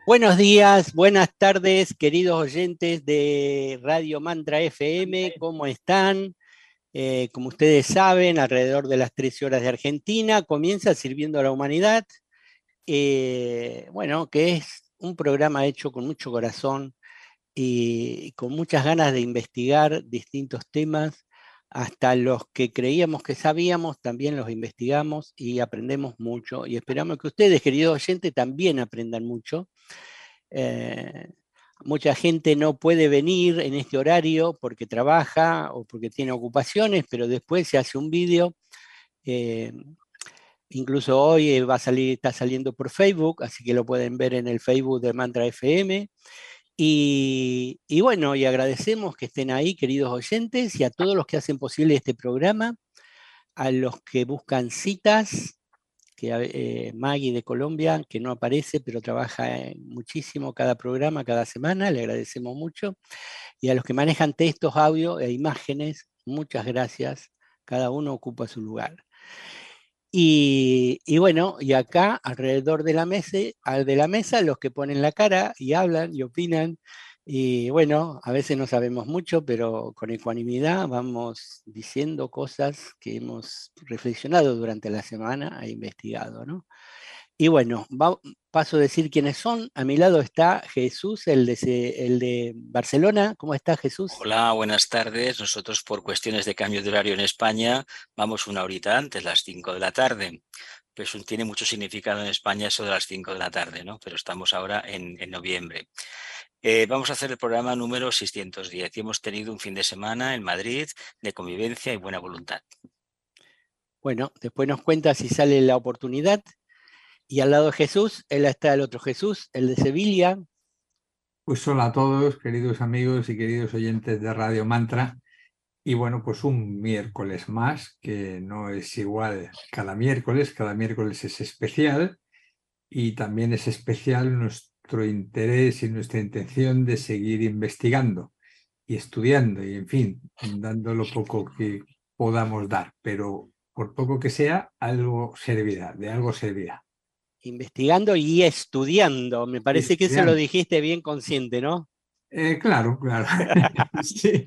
Buenos días, buenas tardes, queridos oyentes de Radio Mantra FM, ¿cómo están? Como ustedes saben, alrededor de las 13 horas de Argentina comienza Sirviendo a la Humanidad, bueno, que es un programa hecho con mucho corazón y con muchas ganas de investigar distintos temas, hasta los que creíamos que sabíamos, también los investigamos y aprendemos mucho, y esperamos que ustedes, queridos oyentes, también aprendan mucho. Eh, Mucha gente no puede venir en este horario porque trabaja o porque tiene ocupaciones, pero después se hace un vídeo. eh, Incluso hoy está saliendo por Facebook, así que lo pueden ver en el Facebook de Mantra FM. Y bueno, y agradecemos que estén ahí, queridos oyentes, y a todos los que hacen posible este programa, a los que buscan citas, que Maggie de Colombia, que no aparece, pero trabaja muchísimo cada programa, cada semana, le agradecemos mucho. Y a los que manejan textos, audio e imágenes, muchas gracias. Cada uno ocupa su lugar. Y bueno, y acá alrededor de la mesa, los que ponen la cara y hablan y opinan. Y bueno, a veces no sabemos mucho, pero con ecuanimidad vamos diciendo cosas que hemos reflexionado durante la semana e investigado, ¿no? Y bueno, paso a decir quiénes son. A mi lado está Jesús, el de Barcelona. ¿Cómo está Jesús? Hola, buenas tardes. Nosotros por cuestiones de cambio de horario en España vamos una horita antes, las 5 de la tarde. Pues tiene mucho significado en España eso de las 5 de la tarde, ¿no? Pero estamos ahora en noviembre. Vamos a hacer el programa número 610 y hemos tenido un fin de semana en Madrid de convivencia y buena voluntad. Bueno, después nos cuenta si sale la oportunidad. Y al lado de Jesús, él está el otro Jesús, el de Sevilla. Pues hola a todos, queridos amigos y queridos oyentes de Radio Mantra. Y bueno, pues un miércoles más, que no es igual cada miércoles es especial y también es especial nuestro interés y nuestra intención de seguir investigando y estudiando y, en fin, dando lo poco que podamos dar, pero por poco que sea, algo servirá, de algo servirá. Investigando y estudiando. Me Y parece que eso lo estudiando. dijiste bien consciente, ¿no? Claro, claro. Sí.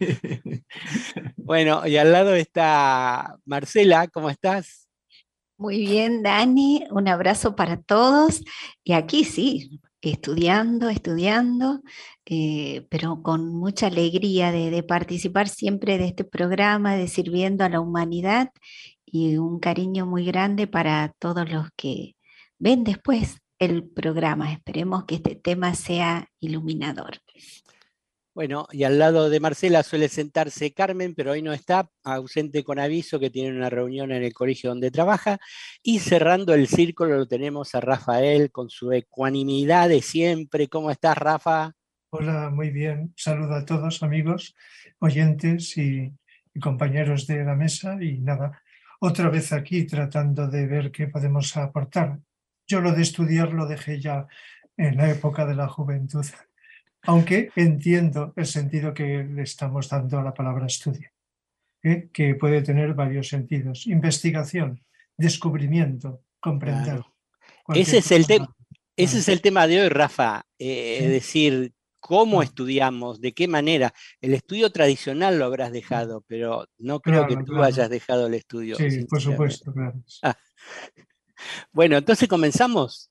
Bueno, y al lado está Marcela, ¿cómo estás? Muy bien, Dani, un abrazo para todos. Y aquí sí, estudiando, pero con mucha alegría de participar siempre de este programa, de Sirviendo a la Humanidad y un cariño muy grande para todos los que ven después el programa. Esperemos que este tema sea iluminador. Bueno, y al lado de Marcela suele sentarse Carmen, pero hoy no está, ausente con aviso, que tiene una reunión en el colegio donde trabaja. Y cerrando el círculo lo tenemos a Rafael con su ecuanimidad de siempre. ¿Cómo estás, Rafa? Hola, muy bien. Saludo a todos, amigos, oyentes y compañeros de la mesa. Y nada, otra vez aquí tratando de ver qué podemos aportar. Yo lo de estudiar lo dejé ya en la época de la juventud, aunque entiendo el sentido que le estamos dando a la palabra estudio, que puede tener varios sentidos. Investigación, descubrimiento, comprender Claro. Ese cualquier es el cosa. tema. Ese Claro, es el tema de hoy, Rafa. Es sí, decir, cómo claro, estudiamos, de qué manera. El estudio tradicional lo habrás dejado, pero no creo que claro, tú claro. hayas dejado el estudio, Sí, por sinceramente. supuesto, claro. Ah, bueno, entonces comenzamos.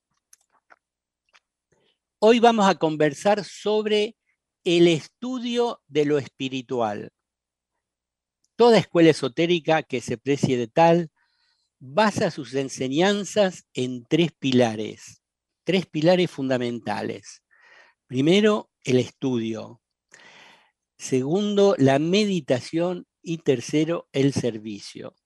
Hoy vamos a conversar sobre el estudio de lo espiritual. Toda escuela esotérica que se precie de tal basa sus enseñanzas en tres pilares fundamentales. Primero, el estudio. Segundo, la meditación. Y tercero, el servicio.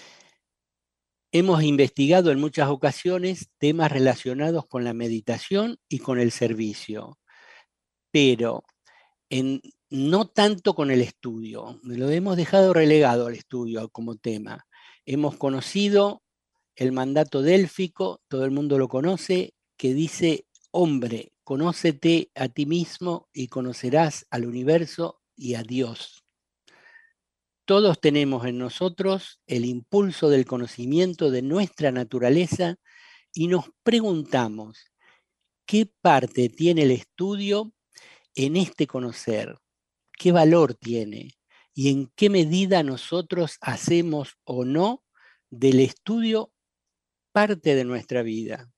Hemos investigado en muchas ocasiones temas relacionados con la meditación y con el servicio, pero no tanto con el estudio. Lo hemos dejado relegado al estudio como tema. Hemos conocido el mandato délfico, todo el mundo lo conoce, que dice: hombre, conócete a ti mismo y conocerás al universo y a Dios. Todos tenemos en nosotros el impulso del conocimiento de nuestra naturaleza y nos preguntamos: ¿Qué parte tiene el estudio en este conocer? ¿Qué valor tiene? ¿Y en qué medida nosotros hacemos o no del estudio parte de nuestra vida?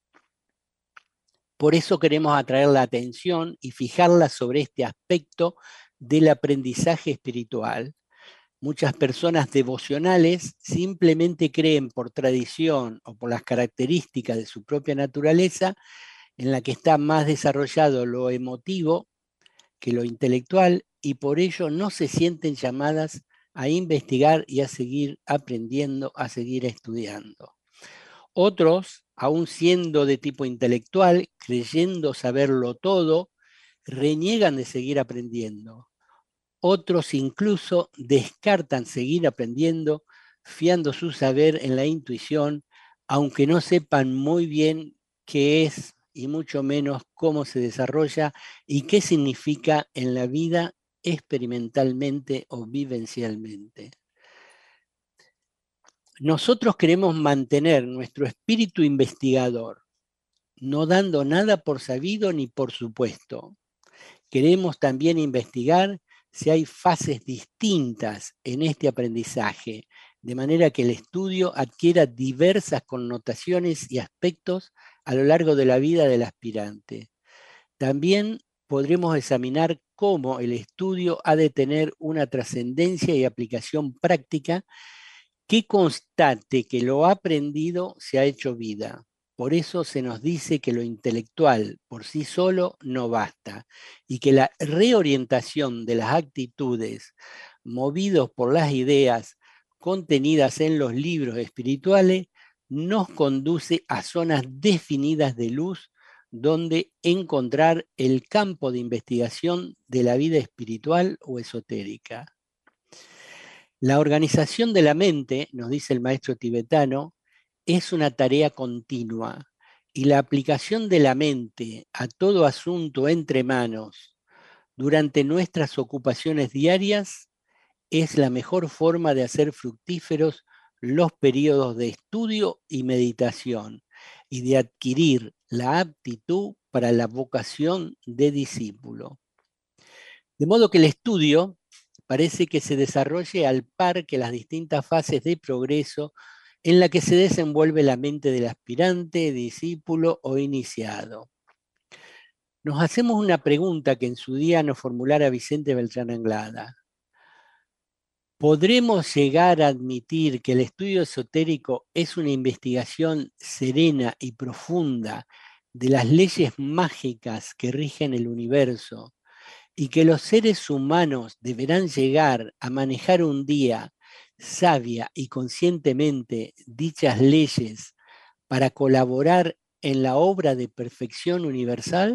Por eso queremos atraer la atención y fijarla sobre este aspecto del aprendizaje espiritual. Muchas personas devocionales simplemente creen por tradición o por las características de su propia naturaleza, en la que está más desarrollado lo emotivo que lo intelectual, y por ello no se sienten llamadas a investigar y a seguir aprendiendo, a seguir estudiando. Otros, aun siendo de tipo intelectual, creyendo saberlo todo, reniegan de seguir aprendiendo. Otros incluso descartan seguir aprendiendo, fiando su saber en la intuición, aunque no sepan muy bien qué es y mucho menos cómo se desarrolla y qué significa en la vida experimentalmente o vivencialmente. Nosotros queremos mantener nuestro espíritu investigador, no dando nada por sabido ni por supuesto. Queremos también investigar si hay fases distintas en este aprendizaje, de manera que el estudio adquiera diversas connotaciones y aspectos a lo largo de la vida del aspirante. También podremos examinar cómo el estudio ha de tener una trascendencia y aplicación práctica que constate que lo aprendido se ha hecho vida. Por eso se nos dice que lo intelectual por sí solo no basta y que la reorientación de las actitudes movidos por las ideas contenidas en los libros espirituales nos conduce a zonas definidas de luz donde encontrar el campo de investigación de la vida espiritual o esotérica. La organización de la mente, nos dice el maestro tibetano, es una tarea continua y la aplicación de la mente a todo asunto entre manos durante nuestras ocupaciones diarias es la mejor forma de hacer fructíferos los periodos de estudio y meditación y de adquirir la aptitud para la vocación de discípulo. De modo que el estudio parece que se desarrolle al par que las distintas fases de progreso en la que se desenvuelve la mente del aspirante, discípulo o iniciado. Nos hacemos una pregunta que en su día nos formulara Vicente Beltrán Anglada. ¿Podremos llegar a admitir que el estudio esotérico es una investigación serena y profunda de las leyes mágicas que rigen el universo y que los seres humanos deberán llegar a manejar un día sabia y conscientemente dichas leyes para colaborar en la obra de perfección universal?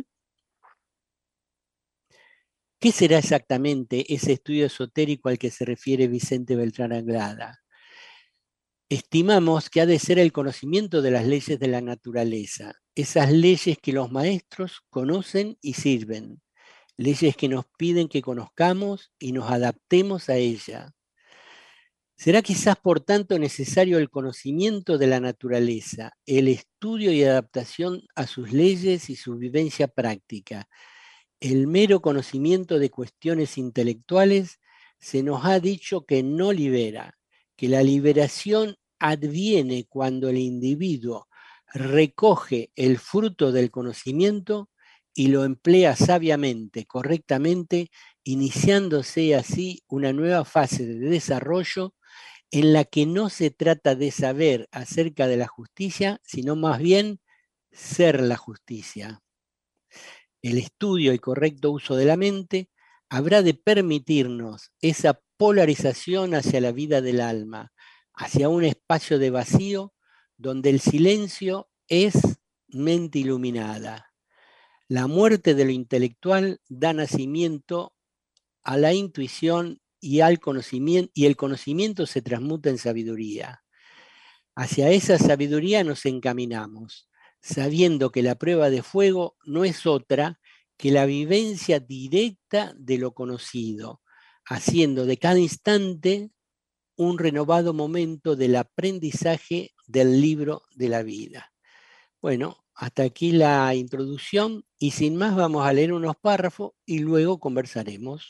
¿Qué será exactamente ese estudio esotérico al que se refiere Vicente Beltrán Anglada? Estimamos que ha de ser el conocimiento de las leyes de la naturaleza, esas leyes que los maestros conocen y sirven, leyes que nos piden que conozcamos y nos adaptemos a ella. Será quizás por tanto necesario el conocimiento de la naturaleza, el estudio y adaptación a sus leyes y su vivencia práctica. El mero conocimiento de cuestiones intelectuales se nos ha dicho que no libera, que la liberación adviene cuando el individuo recoge el fruto del conocimiento y lo emplea sabiamente, correctamente, iniciándose así una nueva fase de desarrollo en la que no se trata de saber acerca de la justicia, sino más bien ser la justicia. El estudio y correcto uso de la mente habrá de permitirnos esa polarización hacia la vida del alma, hacia un espacio de vacío donde el silencio es mente iluminada. La muerte de lo intelectual da nacimiento a la intuición y al conocimiento, y el conocimiento se transmuta en sabiduría. Hacia esa sabiduría nos encaminamos, sabiendo que la prueba de fuego no es otra que la vivencia directa de lo conocido, haciendo de cada instante un renovado momento del aprendizaje del libro de la vida. Bueno, hasta aquí la introducción y sin más vamos a leer unos párrafos y luego conversaremos.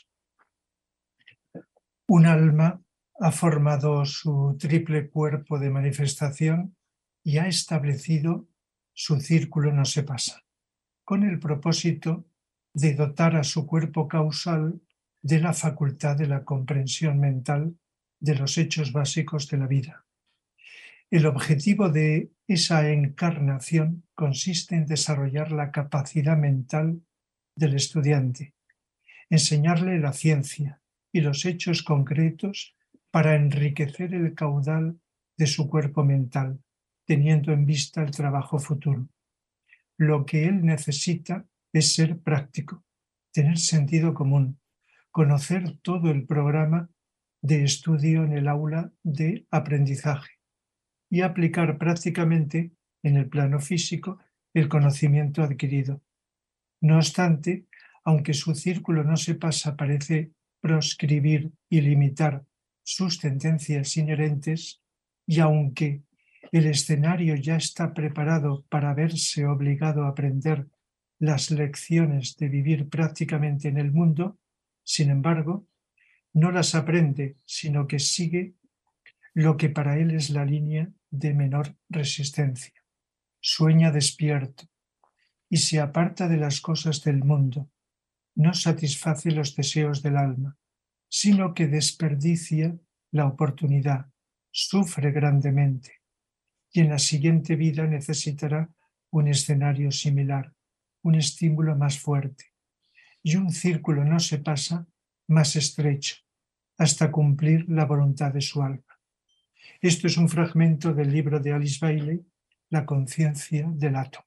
Un alma ha formado su triple cuerpo de manifestación y ha establecido su círculo no se pasa, con el propósito de dotar a su cuerpo causal de la facultad de la comprensión mental de los hechos básicos de la vida. El objetivo de esa encarnación consiste en desarrollar la capacidad mental del estudiante, enseñarle la ciencia y los hechos concretos para enriquecer el caudal de su cuerpo mental, teniendo en vista el trabajo futuro. Lo que él necesita es ser práctico, tener sentido común, conocer todo el programa de estudio en el aula de aprendizaje y aplicar prácticamente en el plano físico el conocimiento adquirido. No obstante, aunque su círculo no se pasa parece proscribir y limitar sus tendencias inherentes, y aunque el escenario ya está preparado para verse obligado a aprender las lecciones de vivir prácticamente en el mundo, sin embargo, no las aprende, sino que sigue lo que para él es la línea de menor resistencia. Sueña despierto y se aparta de las cosas del mundo. No satisface los deseos del alma, sino que desperdicia la oportunidad, sufre grandemente y en la siguiente vida necesitará un escenario similar, un estímulo más fuerte y un círculo no se pasa más estrecho hasta cumplir la voluntad de su alma. Esto es un fragmento del libro de Alice Bailey, La conciencia del átomo.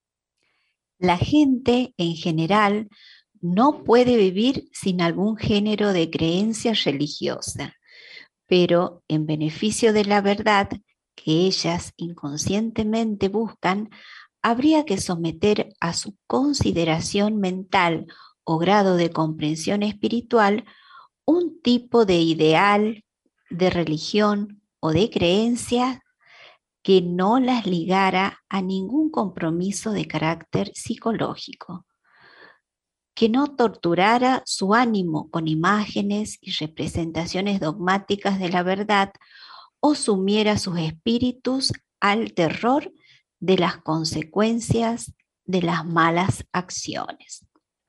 La gente en general no puede vivir sin algún género de creencia religiosa, pero en beneficio de la verdad que ellas inconscientemente buscan, habría que someter a su consideración mental o grado de comprensión espiritual un tipo de ideal, de religión o de creencia que no las ligara a ningún compromiso de carácter psicológico, que no torturara su ánimo con imágenes y representaciones dogmáticas de la verdad o sumiera sus espíritus al terror de las consecuencias de las malas acciones.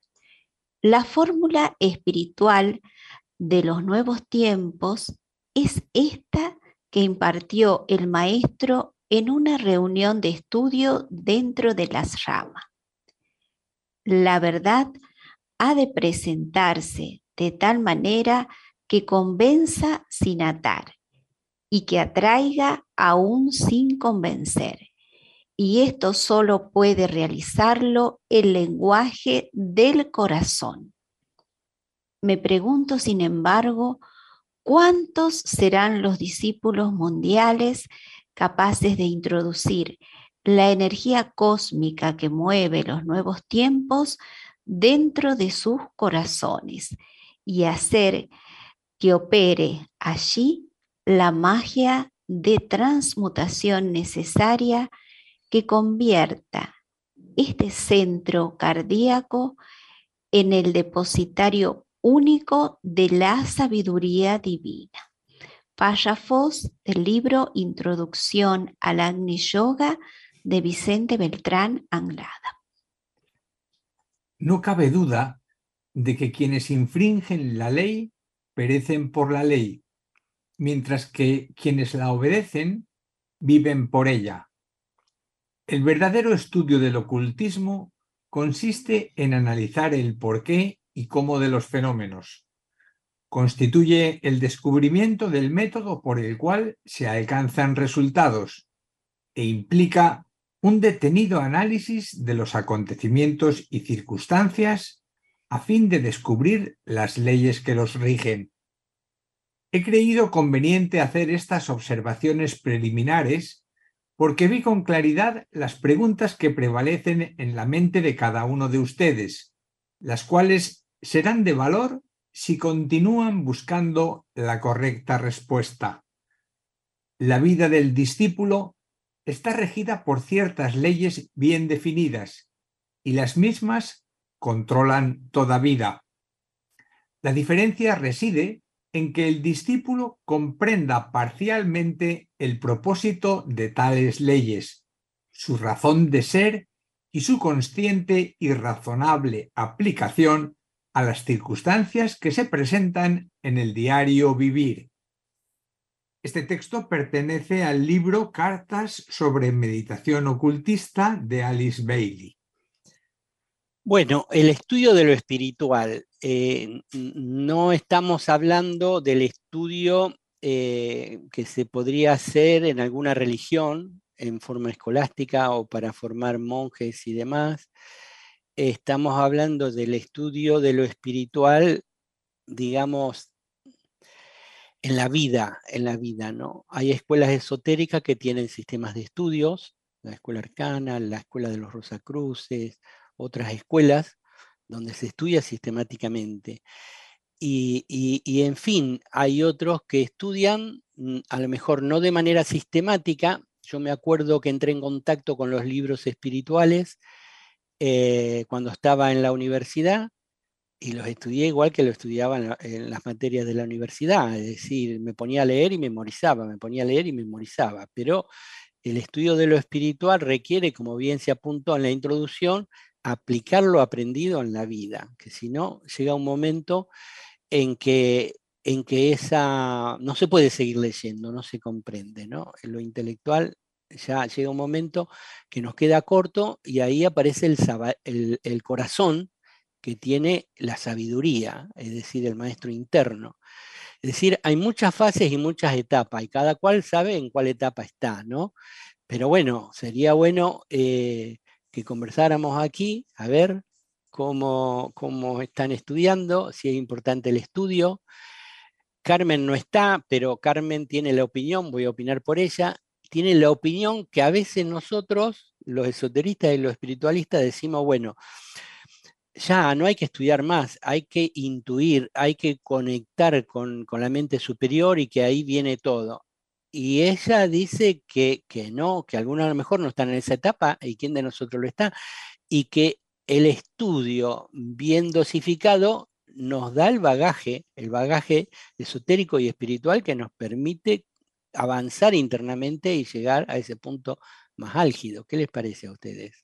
La fórmula espiritual de los nuevos tiempos es esta que impartió el maestro en una reunión de estudio dentro de las ramas. La verdad ha de presentarse de tal manera que convenza sin atar y que atraiga aún sin convencer. Y esto solo puede realizarlo el lenguaje del corazón. Me pregunto, sin embargo, ¿cuántos serán los discípulos mundiales capaces de introducir la energía cósmica que mueve los nuevos tiempos dentro de sus corazones y hacer que opere allí la magia de transmutación necesaria que convierta este centro cardíaco en el depositario único de la sabiduría divina? Párrafos del libro Introducción al Agni Yoga de Vicente Beltrán Anglada. No cabe duda de que quienes infringen la ley perecen por la ley, mientras que quienes la obedecen viven por ella. El verdadero estudio del ocultismo consiste en analizar el porqué y cómo de los fenómenos. Constituye el descubrimiento del método por el cual se alcanzan resultados e implica un detenido análisis de los acontecimientos y circunstancias a fin de descubrir las leyes que los rigen. He creído conveniente hacer estas observaciones preliminares porque vi con claridad las preguntas que prevalecen en la mente de cada uno de ustedes, las cuales serán de valor si continúan buscando la correcta respuesta. La vida del discípulo está regida por ciertas leyes bien definidas y las mismas controlan toda vida. La diferencia reside en que el discípulo comprenda parcialmente el propósito de tales leyes, su razón de ser y su consciente y razonable aplicación a las circunstancias que se presentan en el diario vivir. Este texto pertenece al libro Cartas sobre Meditación Ocultista de Alice Bailey. Bueno, el estudio de lo espiritual. No estamos hablando del estudio que se podría hacer en alguna religión en forma escolástica o para formar monjes y demás. Estamos hablando del estudio de lo espiritual, digamos, en la vida, ¿no? Hay escuelas esotéricas que tienen sistemas de estudios, la escuela arcana, la escuela de los Rosacruces, otras escuelas donde se estudia sistemáticamente. Y en fin, hay otros que estudian, a lo mejor no de manera sistemática. Yo me acuerdo que entré en contacto con los libros espirituales cuando estaba en la universidad, y los estudié igual que lo estudiaba en las materias de la universidad, es decir, me ponía a leer y memorizaba, pero el estudio de lo espiritual requiere, como bien se apuntó en la introducción, aplicar lo aprendido en la vida, que si no, llega un momento en que esa no se puede seguir leyendo, no se comprende, ¿no? En lo intelectual ya llega un momento que nos queda corto y ahí aparece el corazón que tiene la sabiduría, es decir, el maestro interno. Es decir, hay muchas fases y muchas etapas, y cada cual sabe en cuál etapa está, ¿no? Pero bueno, sería bueno que conversáramos aquí, a ver cómo están estudiando, si es importante el estudio. Carmen no está, pero Carmen tiene la opinión, voy a opinar por ella, tiene la opinión que a veces nosotros, los esoteristas y los espiritualistas, decimos, bueno, ya no hay que estudiar más, hay que intuir, hay que conectar con la mente superior y que ahí viene todo. Y ella dice que no, que algunos a lo mejor no están en esa etapa, y quién de nosotros lo está, y que el estudio bien dosificado nos da el bagaje esotérico y espiritual que nos permite avanzar internamente y llegar a ese punto más álgido. ¿Qué les parece a ustedes?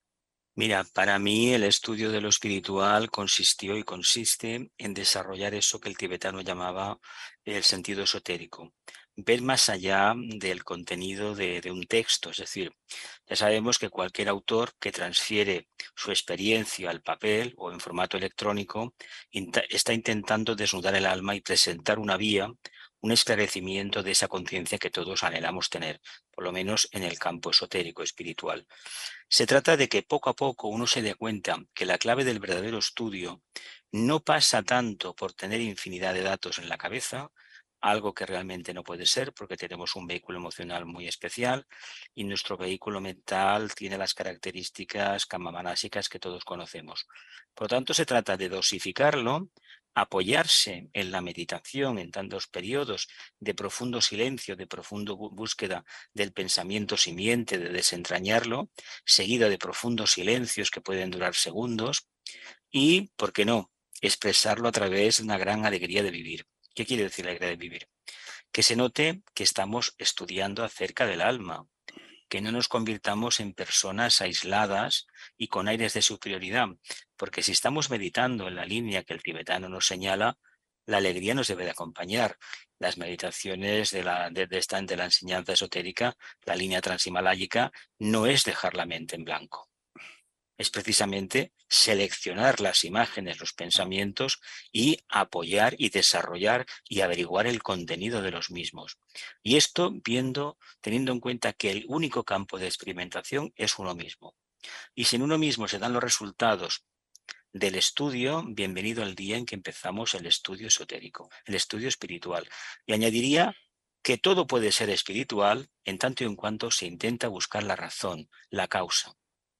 Mira, para mí el estudio de lo espiritual consistió y consiste en desarrollar eso que el tibetano llamaba el sentido esotérico, ver más allá del contenido de un texto. Es decir, ya sabemos que cualquier autor que transfiere su experiencia al papel o en formato electrónico está intentando desnudar el alma y presentar una vía, un esclarecimiento de esa conciencia que todos anhelamos tener, por lo menos en el campo esotérico espiritual. Se trata de que poco a poco uno se dé cuenta que la clave del verdadero estudio no pasa tanto por tener infinidad de datos en la cabeza, algo que realmente no puede ser porque tenemos un vehículo emocional muy especial y nuestro vehículo mental tiene las características kamamanásicas que todos conocemos. Por lo tanto, se trata de dosificarlo, apoyarse en la meditación en tantos periodos de profundo silencio, de profunda búsqueda del pensamiento simiente, de desentrañarlo, seguida de profundos silencios que pueden durar segundos y, ¿por qué no?, expresarlo a través de una gran alegría de vivir. ¿Qué quiere decir la alegría de vivir? Que se note que estamos estudiando acerca del alma, que no nos convirtamos en personas aisladas y con aires de superioridad, porque si estamos meditando en la línea que el tibetano nos señala, la alegría nos debe de acompañar. Las meditaciones de la enseñanza esotérica, la línea transhimaláyica, no es dejar la mente en blanco. Es precisamente seleccionar las imágenes, los pensamientos y apoyar y desarrollar y averiguar el contenido de los mismos. Y esto teniendo en cuenta que el único campo de experimentación es uno mismo. Y si en uno mismo se dan los resultados del estudio, bienvenido al día en que empezamos el estudio esotérico, el estudio espiritual. Y añadiría que todo puede ser espiritual en tanto y en cuanto se intenta buscar la razón, la causa.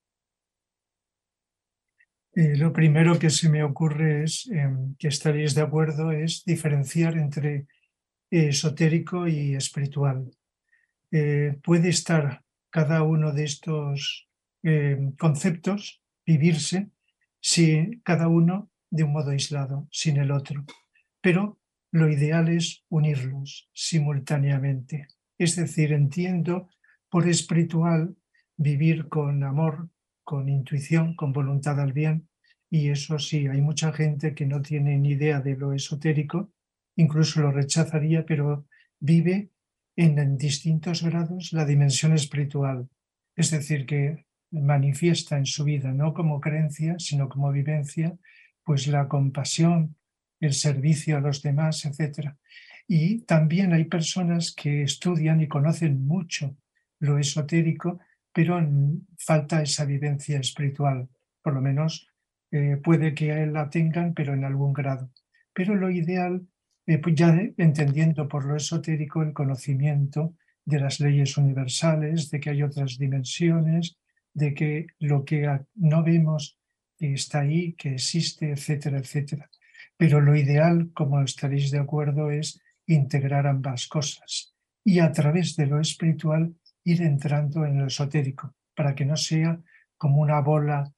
Lo primero que se me ocurre es que estaréis de acuerdo es diferenciar entre esotérico y espiritual. Puede estar cada uno de estos conceptos, vivirse, si cada uno de un modo aislado, sin el otro. Pero lo ideal es unirlos simultáneamente. Es decir, entiendo por espiritual vivir con amor, con intuición, con voluntad al bien, y eso sí, hay mucha gente que no tiene ni idea de lo esotérico, incluso lo rechazaría, pero vive en distintos grados la dimensión espiritual. Es decir, que manifiesta en su vida, no como creencia, sino como vivencia, pues la compasión, el servicio a los demás, etc. Y también hay personas que estudian y conocen mucho lo esotérico, pero falta esa vivencia espiritual. Por lo menos puede que la tengan, pero en algún grado. Pero lo ideal, pues ya entendiendo por lo esotérico el conocimiento de las leyes universales, de que hay otras dimensiones, de que lo que no vemos está ahí, que existe, etcétera, etcétera. Pero lo ideal, como estaréis de acuerdo, es integrar ambas cosas y a través de lo espiritual ir entrando en lo esotérico, para que no sea como una bola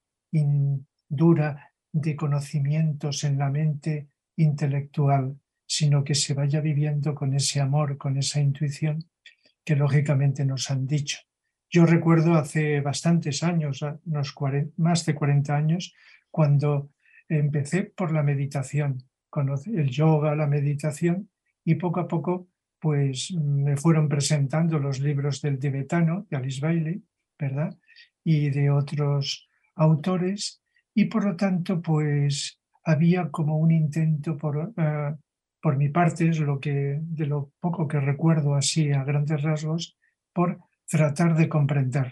dura de conocimientos en la mente intelectual, sino que se vaya viviendo con ese amor, con esa intuición que lógicamente nos han dicho. Yo recuerdo hace bastantes años, más de 40 años, cuando empecé por la meditación, el yoga, la meditación, y poco a poco pues me fueron presentando los libros del tibetano, de Alice Bailey, ¿verdad? Y de otros autores, y por lo tanto pues había como un intento por mi parte, es de lo poco que recuerdo así a grandes rasgos, por tratar de comprender.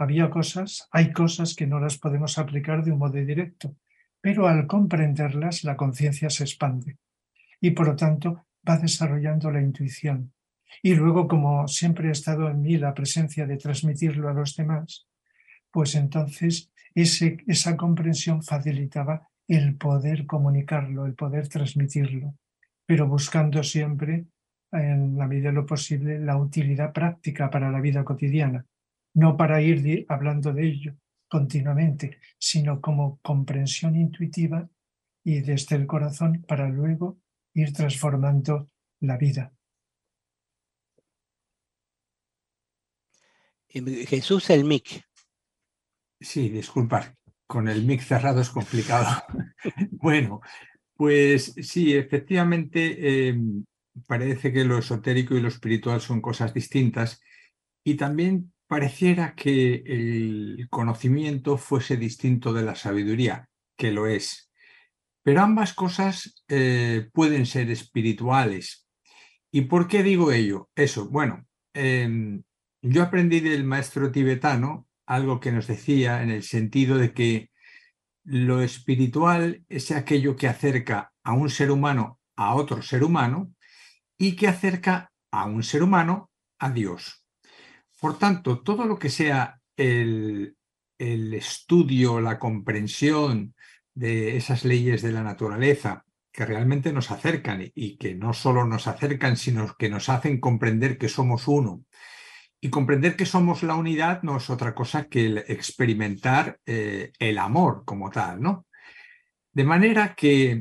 Hay cosas que no las podemos aplicar de un modo directo, pero al comprenderlas la conciencia se expande y por lo tanto va desarrollando la intuición. Y luego, como siempre ha estado en mí la presencia de transmitirlo a los demás, pues entonces esa comprensión facilitaba el poder comunicarlo, el poder transmitirlo, pero buscando siempre, en la medida de lo posible, la utilidad práctica para la vida cotidiana, no para ir hablando de ello continuamente, sino como comprensión intuitiva y desde el corazón para luego ir transformando la vida. Jesús, el mic. Sí, disculpa, con el mic cerrado es complicado. Bueno, pues sí, efectivamente parece que lo esotérico y lo espiritual son cosas distintas y también pareciera que el conocimiento fuese distinto de la sabiduría, que lo es. Pero ambas cosas pueden ser espirituales. ¿Y por qué digo ello? Eso, bueno, yo aprendí del maestro tibetano algo que nos decía en el sentido de que lo espiritual es aquello que acerca a un ser humano a otro ser humano y que acerca a un ser humano a Dios. Por tanto, todo lo que sea el estudio, la comprensión de esas leyes de la naturaleza que realmente nos acercan y que no solo nos acercan, sino que nos hacen comprender que somos uno. Y comprender que somos la unidad no es otra cosa que el experimentar el amor como tal, ¿no? De manera que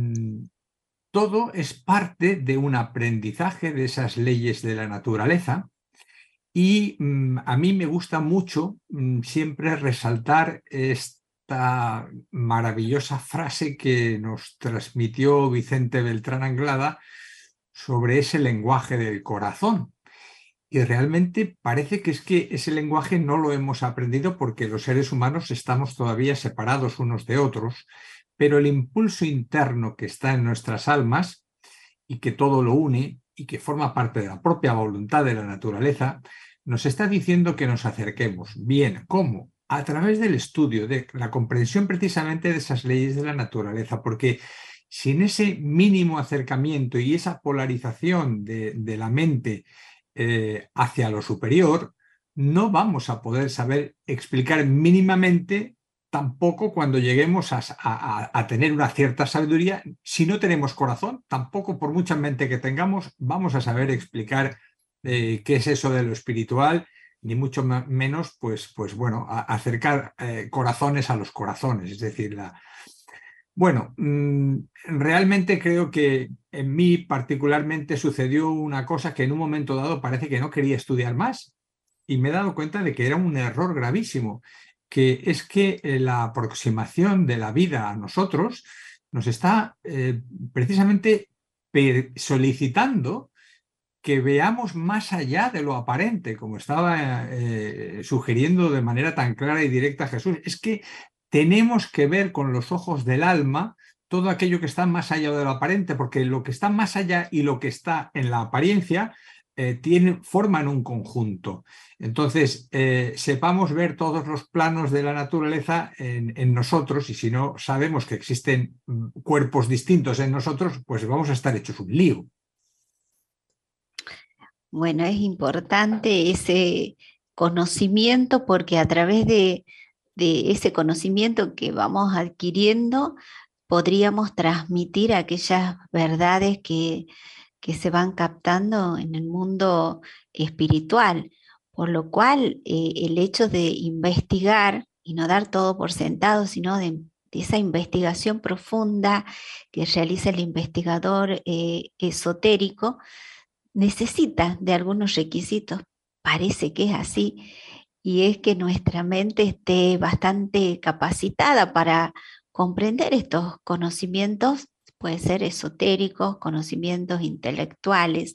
todo es parte de un aprendizaje de esas leyes de la naturaleza y a mí me gusta mucho siempre resaltar esta maravillosa frase que nos transmitió Vicente Beltrán Anglada sobre ese lenguaje del corazón. Y realmente parece que es que ese lenguaje no lo hemos aprendido porque los seres humanos estamos todavía separados unos de otros, pero el impulso interno que está en nuestras almas y que todo lo une y que forma parte de la propia voluntad de la naturaleza, nos está diciendo que nos acerquemos. Bien, ¿cómo? A través del estudio, de la comprensión precisamente de esas leyes de la naturaleza, porque sin ese mínimo acercamiento y esa polarización de la mente hacia lo superior, no vamos a poder saber explicar mínimamente tampoco cuando lleguemos a tener una cierta sabiduría. Si no tenemos corazón, tampoco por mucha mente que tengamos, vamos a saber explicar qué es eso de lo espiritual ni mucho menos, pues bueno, acercar corazones a los corazones. Es decir, bueno, realmente creo que en mí particularmente sucedió una cosa que en un momento dado parece que no quería estudiar más y me he dado cuenta de que era un error gravísimo, que es que la aproximación de la vida a nosotros nos está precisamente solicitando que veamos más allá de lo aparente, como estaba sugiriendo de manera tan clara y directa Jesús. Es que tenemos que ver con los ojos del alma todo aquello que está más allá de lo aparente, porque lo que está más allá y lo que está en la apariencia forman un conjunto. Entonces, sepamos ver todos los planos de la naturaleza en nosotros, y si no sabemos que existen cuerpos distintos en nosotros, pues vamos a estar hechos un lío. Bueno, es importante ese conocimiento porque a través de ese conocimiento que vamos adquiriendo, podríamos transmitir aquellas verdades que se van captando en el mundo espiritual, por lo cual el hecho de investigar y no dar todo por sentado, sino de esa investigación profunda que realiza el investigador esotérico, necesita de algunos requisitos, parece que es así, y es que nuestra mente esté bastante capacitada para comprender estos conocimientos, puede ser esotéricos, conocimientos intelectuales,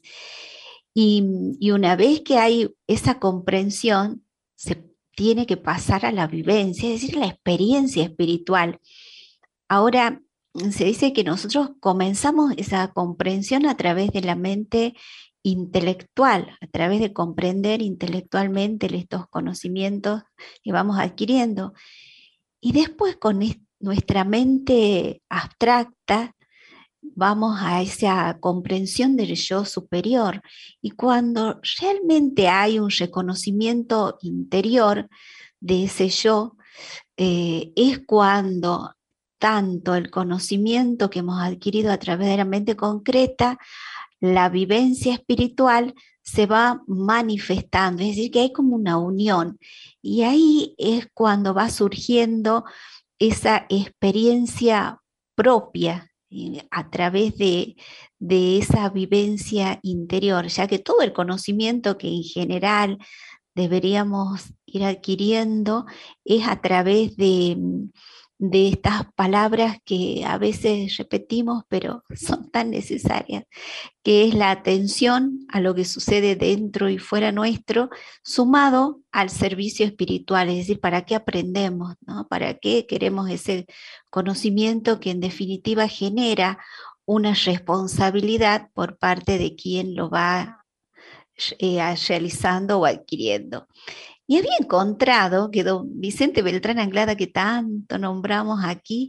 y una vez que hay esa comprensión, se tiene que pasar a la vivencia, es decir, la experiencia espiritual. Ahora, se dice que nosotros comenzamos esa comprensión a través de la mente intelectual, a través de comprender intelectualmente estos conocimientos que vamos adquiriendo. Y después con nuestra mente abstracta vamos a esa comprensión del yo superior. Y cuando realmente hay un reconocimiento interior de ese yo, es cuando tanto el conocimiento que hemos adquirido a través de la mente concreta, la vivencia espiritual se va manifestando, es decir, que hay como una unión. Y ahí es cuando va surgiendo esa experiencia propia a través de esa vivencia interior, ya que todo el conocimiento que en general deberíamos ir adquiriendo es a través de estas palabras que a veces repetimos, pero son tan necesarias, que es la atención a lo que sucede dentro y fuera nuestro, sumado al servicio espiritual, es decir, ¿para qué aprendemos? ¿No? ¿Para qué queremos ese conocimiento que en definitiva genera una responsabilidad por parte de quien lo va realizando o adquiriendo? Y había encontrado que don Vicente Beltrán Anglada, que tanto nombramos aquí,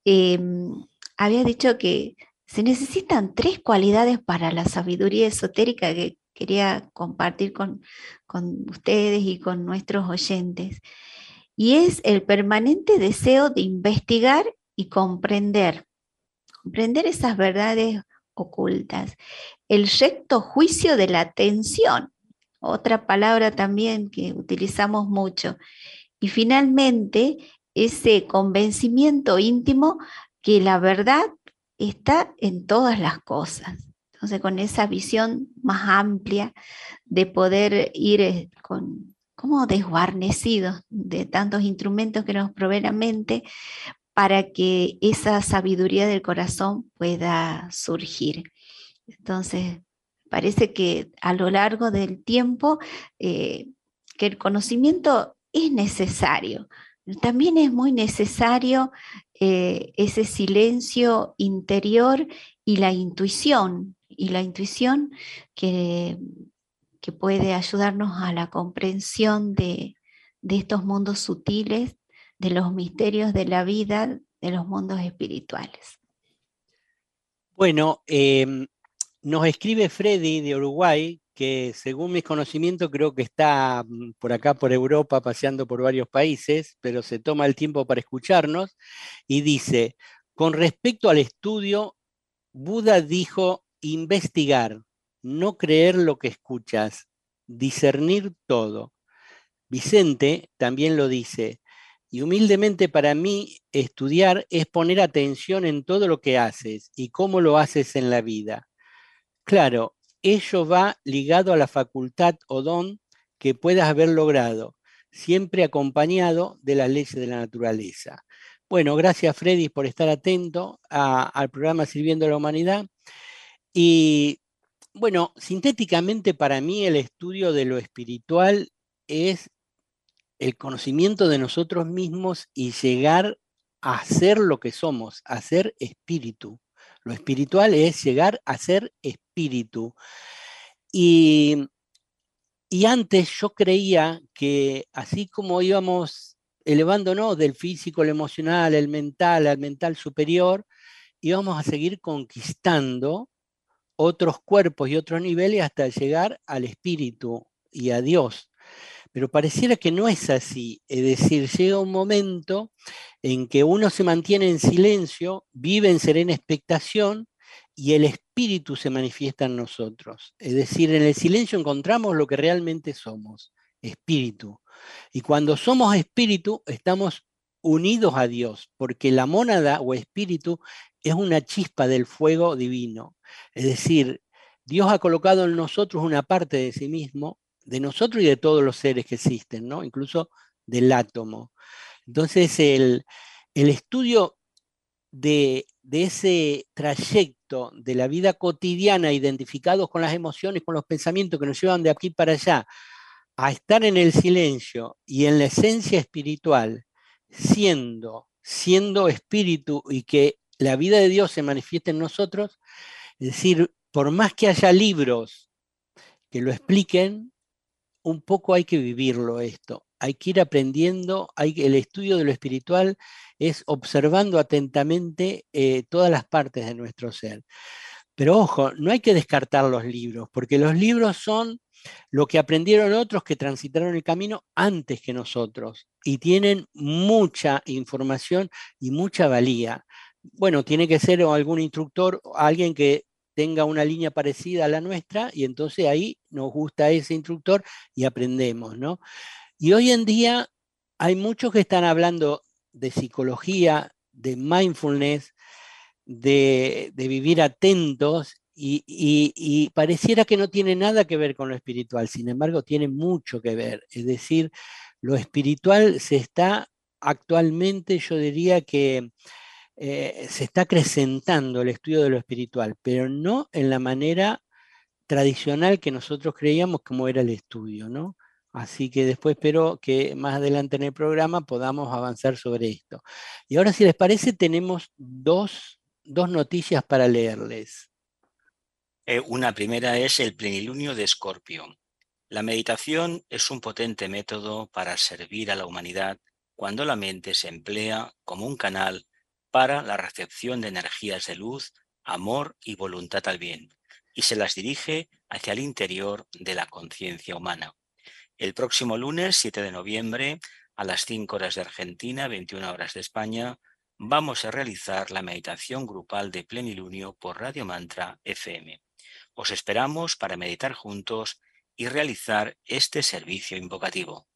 había dicho que se necesitan 3 cualidades para la sabiduría esotérica que quería compartir con ustedes y con nuestros oyentes. Y es el permanente deseo de investigar y comprender esas verdades ocultas. El recto juicio de la atención, otra palabra también que utilizamos mucho. Y finalmente, ese convencimiento íntimo que la verdad está en todas las cosas. Entonces, con esa visión más amplia de poder ir como desguarnecidos de tantos instrumentos que nos provee la mente, para que esa sabiduría del corazón pueda surgir. Entonces, parece que a lo largo del tiempo que el conocimiento es necesario. También es muy necesario ese silencio interior y la intuición que puede ayudarnos a la comprensión de estos mundos sutiles, de los misterios de la vida, de los mundos espirituales. Bueno, nos escribe Freddy de Uruguay, que según mis conocimientos creo que está por acá por Europa paseando por varios países, pero se toma el tiempo para escucharnos y dice, con respecto al estudio, Buda dijo investigar, no creer lo que escuchas, discernir todo. Vicente también lo dice, y humildemente para mí estudiar es poner atención en todo lo que haces y cómo lo haces en la vida. Claro, ello va ligado a la facultad o don que puedas haber logrado, siempre acompañado de las leyes de la naturaleza. Bueno, gracias Freddy por estar atento al programa Sirviendo a la Humanidad. Y bueno, sintéticamente para mí el estudio de lo espiritual es el conocimiento de nosotros mismos y llegar a ser lo que somos, a ser espíritu. Lo espiritual es llegar a ser espíritu. Y, y antes yo creía que así como íbamos elevándonos del físico al emocional, al mental superior, íbamos a seguir conquistando otros cuerpos y otros niveles hasta llegar al espíritu y a Dios. Pero pareciera que no es así. Es decir, llega un momento en que uno se mantiene en silencio, vive en serena expectación y el espíritu se manifiesta en nosotros. Es decir, en el silencio encontramos lo que realmente somos, espíritu. Y cuando somos espíritu, estamos unidos a Dios, porque la mónada o espíritu es una chispa del fuego divino. Es decir, Dios ha colocado en nosotros una parte de sí mismo, de nosotros y de todos los seres que existen, ¿no? Incluso del átomo. Entonces, el estudio de ese trayecto de la vida cotidiana, identificados con las emociones, con los pensamientos que nos llevan de aquí para allá, a estar en el silencio y en la esencia espiritual, siendo espíritu y que la vida de Dios se manifieste en nosotros, es decir, por más que haya libros que lo expliquen, un poco hay que vivirlo esto. Hay que ir aprendiendo, el estudio de lo espiritual es observando atentamente todas las partes de nuestro ser. Pero ojo, no hay que descartar los libros, porque los libros son lo que aprendieron otros que transitaron el camino antes que nosotros y tienen mucha información y mucha valía. Bueno, tiene que ser algún instructor, alguien que tenga una línea parecida a la nuestra y entonces ahí nos gusta ese instructor y aprendemos, ¿no? Y hoy en día hay muchos que están hablando de psicología, de mindfulness, de vivir atentos y pareciera que no tiene nada que ver con lo espiritual, sin embargo tiene mucho que ver, es decir, lo espiritual se está actualmente, yo diría que se está acrecentando el estudio de lo espiritual, pero no en la manera tradicional que nosotros creíamos como era el estudio, ¿no? Así que después espero que más adelante en el programa podamos avanzar sobre esto. Y ahora, si les parece, tenemos dos noticias para leerles. Una primera es el plenilunio de Escorpio. La meditación es un potente método para servir a la humanidad cuando la mente se emplea como un canal para la recepción de energías de luz, amor y voluntad al bien, y se las dirige hacia el interior de la conciencia humana. El próximo lunes 7 de noviembre, a las 5 horas de Argentina, 21 horas de España, vamos a realizar la meditación grupal de plenilunio por Radio Mantra FM. Os esperamos para meditar juntos y realizar este servicio invocativo.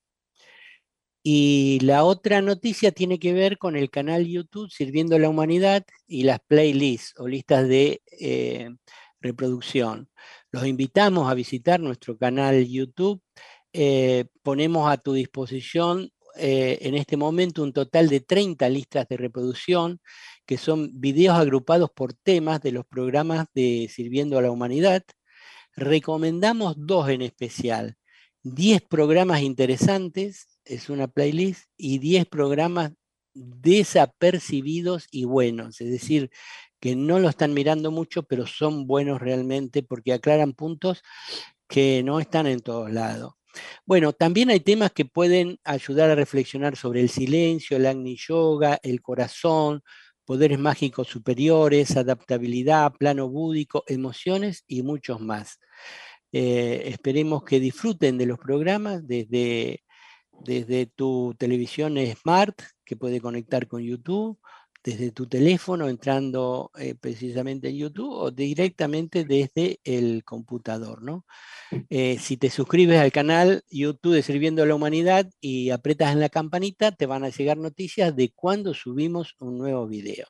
Y la otra noticia tiene que ver con el canal YouTube Sirviendo a la Humanidad y las playlists o listas de reproducción. Los invitamos a visitar nuestro canal YouTube. Ponemos a tu disposición en este momento un total de 30 listas de reproducción, que son videos agrupados por temas de los programas de Sirviendo a la Humanidad. Recomendamos dos en especial: 10 programas interesantes, es una playlist, y 10 programas desapercibidos y buenos, es decir, que no lo están mirando mucho, pero son buenos realmente porque aclaran puntos que no están en todos lados. Bueno, también hay temas que pueden ayudar a reflexionar sobre el silencio, el Agni Yoga, el corazón, poderes mágicos superiores, adaptabilidad, plano búdico, emociones y muchos más. Esperemos que disfruten de los programas desde tu televisión Smart, que puede conectar con YouTube, desde tu teléfono, entrando precisamente en YouTube, o directamente desde el computador, ¿no? Si te suscribes al canal YouTube de Sirviendo a la Humanidad y apretas en la campanita, te van a llegar noticias de cuando subimos un nuevo video.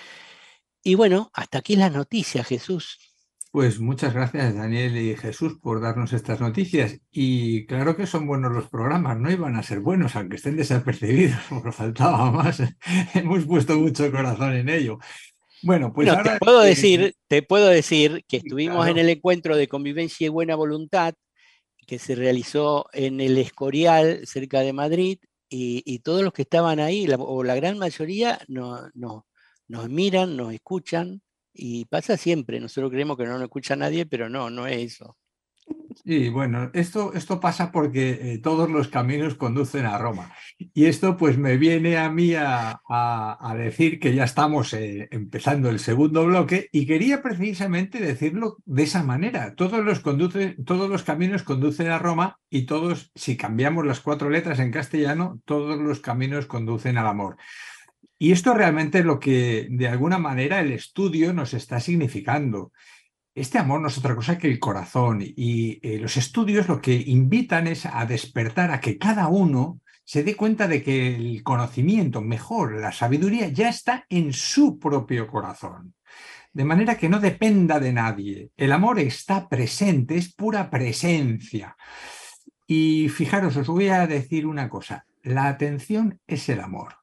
Y bueno, hasta aquí las noticias, Jesús. Pues muchas gracias, Daniel y Jesús, por darnos estas noticias. Y claro que son buenos los programas, no iban a ser buenos, aunque estén desapercibidos, porque faltaba más. Hemos puesto mucho corazón en ello. Bueno, pues Bueno, ahora... te puedo decir que estuvimos en Claro. el encuentro de convivencia y buena voluntad que se realizó en el Escorial, cerca de Madrid, y todos los que estaban ahí, o la gran mayoría, nos miran, nos escuchan, y pasa siempre. Nosotros creemos que no nos escucha nadie, pero no es eso. Sí, bueno, esto pasa porque todos los caminos conducen a Roma. Y esto pues me viene a mí a decir que ya estamos empezando el segundo bloque y quería precisamente decirlo de esa manera. Todos los caminos conducen a Roma y todos, si cambiamos las 4 letras en castellano, todos los caminos conducen al amor. Y esto realmente es lo que de alguna manera el estudio nos está significando. Este amor no es otra cosa que el corazón y los estudios lo que invitan es a despertar a que cada uno se dé cuenta de que el conocimiento, mejor, la sabiduría ya está en su propio corazón. De manera que no dependa de nadie. El amor está presente, es pura presencia. Y fijaros, os voy a decir una cosa. La atención es el amor.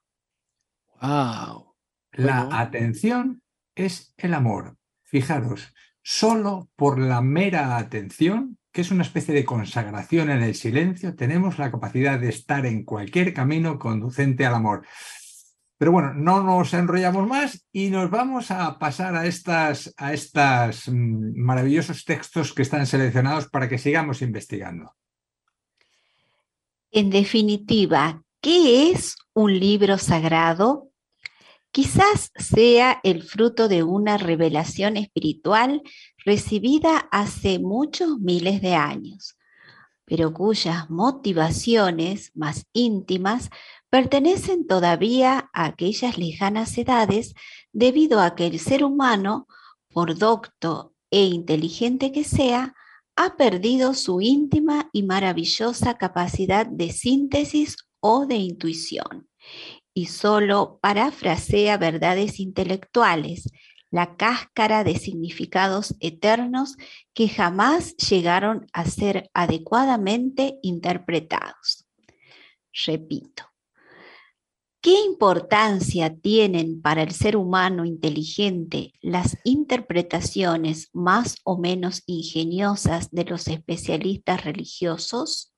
Wow. La Bueno. atención es el amor. Fijaros, solo por la mera atención, que es una especie de consagración en el silencio, tenemos la capacidad de estar en cualquier camino conducente al amor. Pero bueno, no nos enrollamos más y nos vamos a pasar a estos maravillosos textos que están seleccionados para que sigamos investigando. En definitiva, ¿qué es un libro sagrado? Quizás sea el fruto de una revelación espiritual recibida hace muchos miles de años, pero cuyas motivaciones más íntimas pertenecen todavía a aquellas lejanas edades debido a que el ser humano, por docto e inteligente que sea, ha perdido su íntima y maravillosa capacidad de síntesis o de intuición, y solo parafrasea verdades intelectuales, la cáscara de significados eternos que jamás llegaron a ser adecuadamente interpretados. Repito, ¿qué importancia tienen para el ser humano inteligente las interpretaciones más o menos ingeniosas de los especialistas religiosos?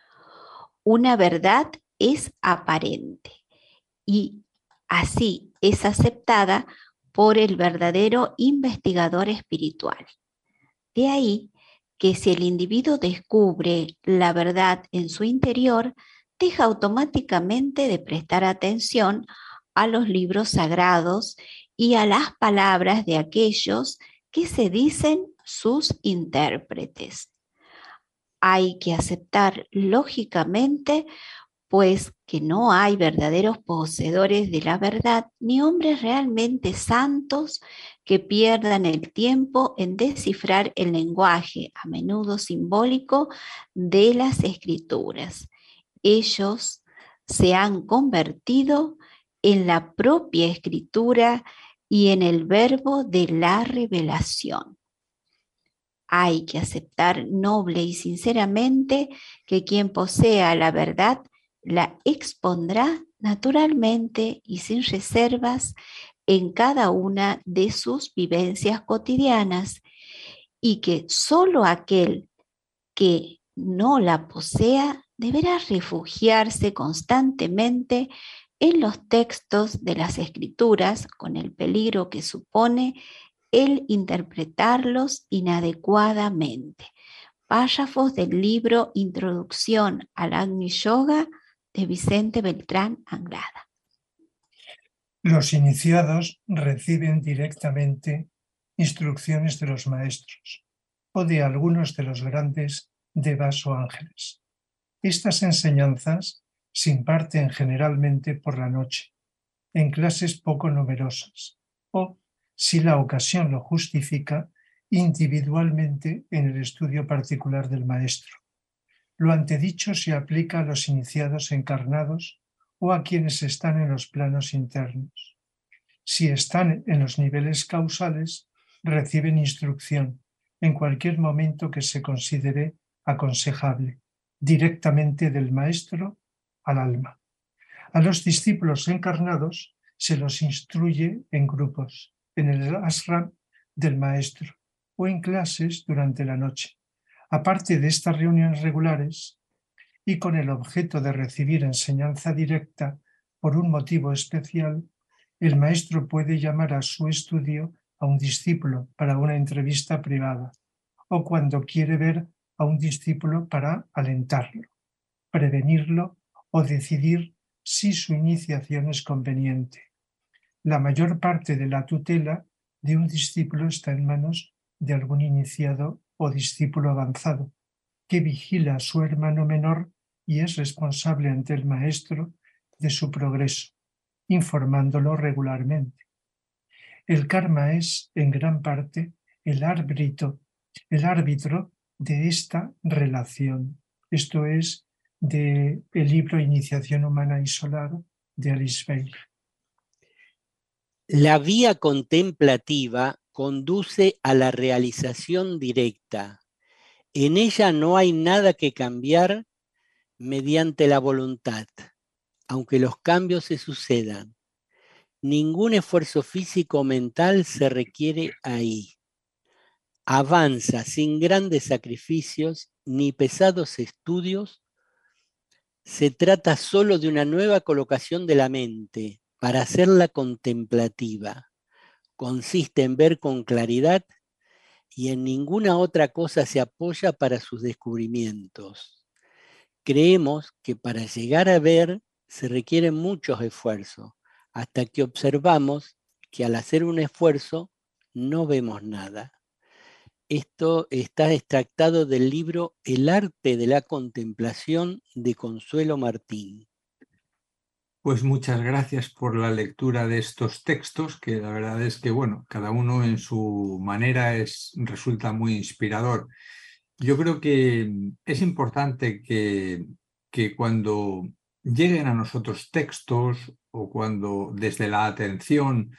Una verdad es aparente y así es aceptada por el verdadero investigador espiritual. De ahí que si el individuo descubre la verdad en su interior, deja automáticamente de prestar atención a los libros sagrados y a las palabras de aquellos que se dicen sus intérpretes. Hay que aceptar lógicamente pues que no hay verdaderos poseedores de la verdad ni hombres realmente santos que pierdan el tiempo en descifrar el lenguaje, a menudo simbólico, de las escrituras. Ellos se han convertido en la propia escritura y en el verbo de la revelación. Hay que aceptar noble y sinceramente que quien posea la verdad la expondrá naturalmente y sin reservas en cada una de sus vivencias cotidianas, y que solo aquel que no la posea deberá refugiarse constantemente en los textos de las Escrituras, con el peligro que supone el interpretarlos inadecuadamente. Párrafos del libro Introducción al Agni Yoga de Vicente Beltrán Anglada. Los iniciados reciben directamente instrucciones de los maestros o de algunos de los grandes devas o ángeles. Estas enseñanzas se imparten generalmente por la noche, en clases poco numerosas o, si la ocasión lo justifica, individualmente en el estudio particular del maestro. Lo antedicho se aplica a los iniciados encarnados o a quienes están en los planos internos. Si están en los niveles causales, reciben instrucción en cualquier momento que se considere aconsejable, directamente del maestro al alma. A los discípulos encarnados se los instruye en grupos, en el ashram del maestro o en clases durante la noche. Aparte de estas reuniones regulares y con el objeto de recibir enseñanza directa por un motivo especial, el maestro puede llamar a su estudio a un discípulo para una entrevista privada o cuando quiere ver a un discípulo para alentarlo, prevenirlo o decidir si su iniciación es conveniente. La mayor parte de la tutela de un discípulo está en manos de algún iniciado o discípulo avanzado, que vigila a su hermano menor y es responsable ante el maestro de su progreso, informándolo regularmente. El karma es, en gran parte, el árbitro de esta relación. Esto es del libro Iniciación Humana y Solar de Alice Bailey. La vía contemplativa conduce a la realización directa. En ella no hay nada que cambiar mediante la voluntad, aunque los cambios se sucedan. Ningún esfuerzo físico o mental se requiere ahí. Avanza sin grandes sacrificios ni pesados estudios. Se trata solo de una nueva colocación de la mente para hacerla contemplativa. Consiste en ver con claridad y en ninguna otra cosa se apoya para sus descubrimientos. Creemos que para llegar a ver se requieren muchos esfuerzos, hasta que observamos que al hacer un esfuerzo no vemos nada. Esto está extractado del libro El arte de la contemplación de Consuelo Martín. Pues muchas gracias por la lectura de estos textos, que la verdad es que, bueno, cada uno en su manera resulta muy inspirador. Yo creo que es importante que cuando lleguen a nosotros textos o cuando desde la atención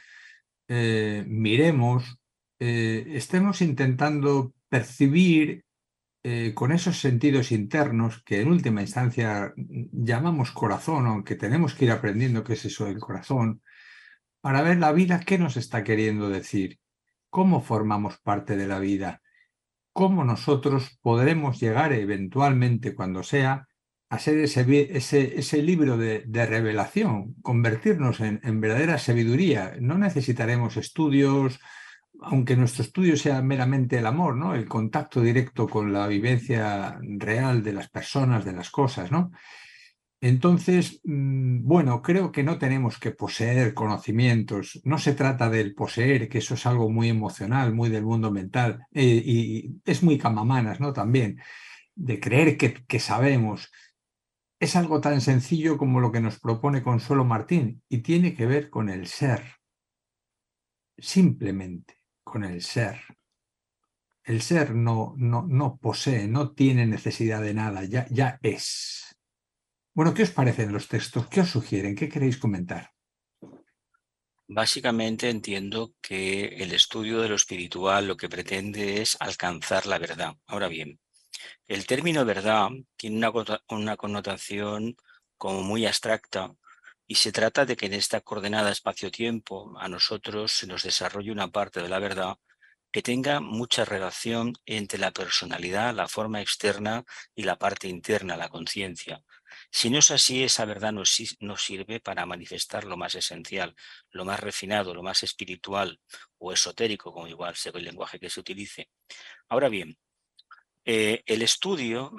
miremos, estemos intentando percibir con esos sentidos internos que en última instancia llamamos corazón, aunque tenemos que ir aprendiendo qué es eso del corazón, para ver la vida qué nos está queriendo decir, cómo formamos parte de la vida, cómo nosotros podremos llegar eventualmente, cuando sea, a ser ese libro de revelación, convertirnos en verdadera sabiduría. No necesitaremos estudios, aunque nuestro estudio sea meramente el amor, ¿no? El contacto directo con la vivencia real de las personas, de las cosas, ¿no? Entonces, bueno, creo que no tenemos que poseer conocimientos. No se trata del poseer, que eso es algo muy emocional, muy del mundo mental, y es muy camamanas, ¿no? También, de creer que sabemos. Es algo tan sencillo como lo que nos propone Consuelo Martín, y tiene que ver con el ser. Simplemente con el ser. El ser no posee, no tiene necesidad de nada, ya es. Bueno, ¿qué os parecen los textos? ¿Qué os sugieren? ¿Qué queréis comentar? Básicamente entiendo que el estudio de lo espiritual lo que pretende es alcanzar la verdad. Ahora bien, el término verdad tiene una connotación como muy abstracta y se trata de que en esta coordenada espacio-tiempo a nosotros se nos desarrolle una parte de la verdad que tenga mucha relación entre la personalidad, la forma externa y la parte interna, la conciencia. Si no es así, esa verdad nos sirve para manifestar lo más esencial, lo más refinado, lo más espiritual o esotérico, como igual sea el lenguaje que se utilice. Ahora bien, el estudio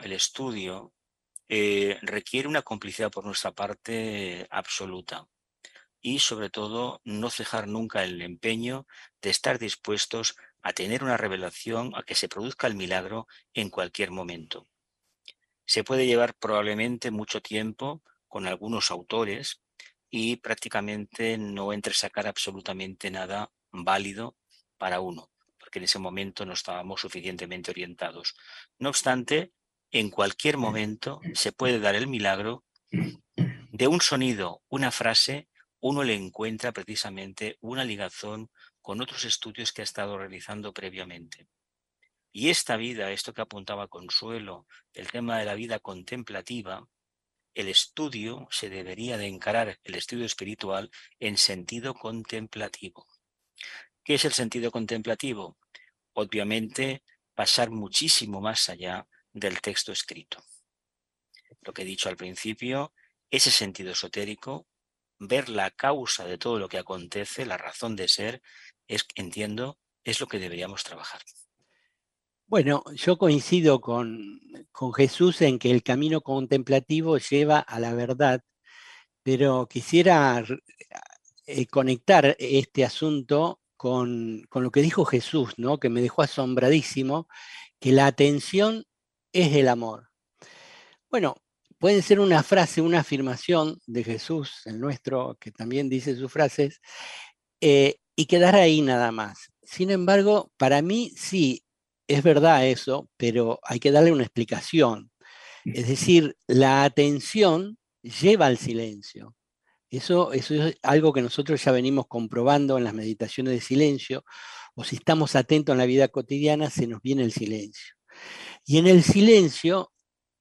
requiere una complicidad por nuestra parte absoluta y sobre todo no cejar nunca el empeño de estar dispuestos a tener una revelación, a que se produzca el milagro en cualquier momento. Se puede llevar probablemente mucho tiempo con algunos autores, y prácticamente no entresacar absolutamente nada válido para uno, porque en ese momento no estábamos suficientemente orientados. No obstante, en cualquier momento se puede dar el milagro de un sonido, una frase, uno le encuentra precisamente una ligazón con otros estudios que ha estado realizando previamente. Y esta vida, esto que apuntaba Consuelo, el tema de la vida contemplativa, el estudio se debería de encarar, el estudio espiritual, en sentido contemplativo. ¿Qué es el sentido contemplativo? Obviamente, pasar muchísimo más allá del texto escrito. Lo que he dicho al principio, ese sentido esotérico, ver la causa de todo lo que acontece, la razón de ser, entiendo, es lo que deberíamos trabajar. Bueno, yo coincido con Jesús en que el camino contemplativo lleva a la verdad, pero quisiera conectar este asunto con lo que dijo Jesús, ¿no? Que me dejó asombradísimo, que la atención es el amor. Bueno, puede ser una frase, una afirmación de Jesús, el nuestro, que también dice sus frases, y quedar ahí nada más. Sin embargo, para mí sí, es verdad eso, pero hay que darle una explicación. Es decir, la atención lleva al silencio. Eso es algo que nosotros ya venimos comprobando en las meditaciones de silencio, o si estamos atentos en la vida cotidiana, se nos viene el silencio. Y en el silencio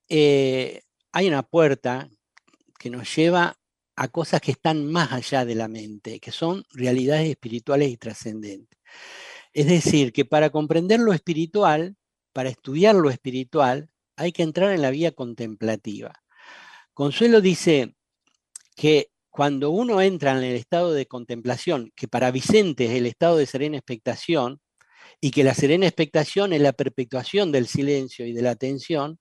hay una puerta que nos lleva a cosas que están más allá de la mente, que son realidades espirituales y trascendentes. Es decir, que para comprender lo espiritual, para estudiar lo espiritual, hay que entrar en la vía contemplativa. Consuelo dice que cuando uno entra en el estado de contemplación, que para Vicente es el estado de serena expectación, y que la serena expectación es la perpetuación del silencio y de la atención,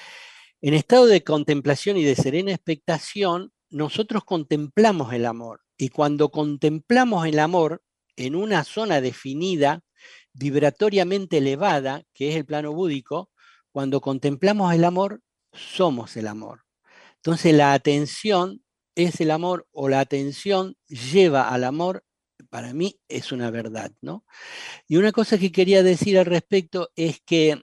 en estado de contemplación y de serena expectación, nosotros contemplamos el amor. Y cuando contemplamos el amor en una zona definida, vibratoriamente elevada, que es el plano búdico, cuando contemplamos el amor, somos el amor. Entonces la atención es el amor, o la atención lleva al amor. Para mí es una verdad, ¿no? Y una cosa que quería decir al respecto es que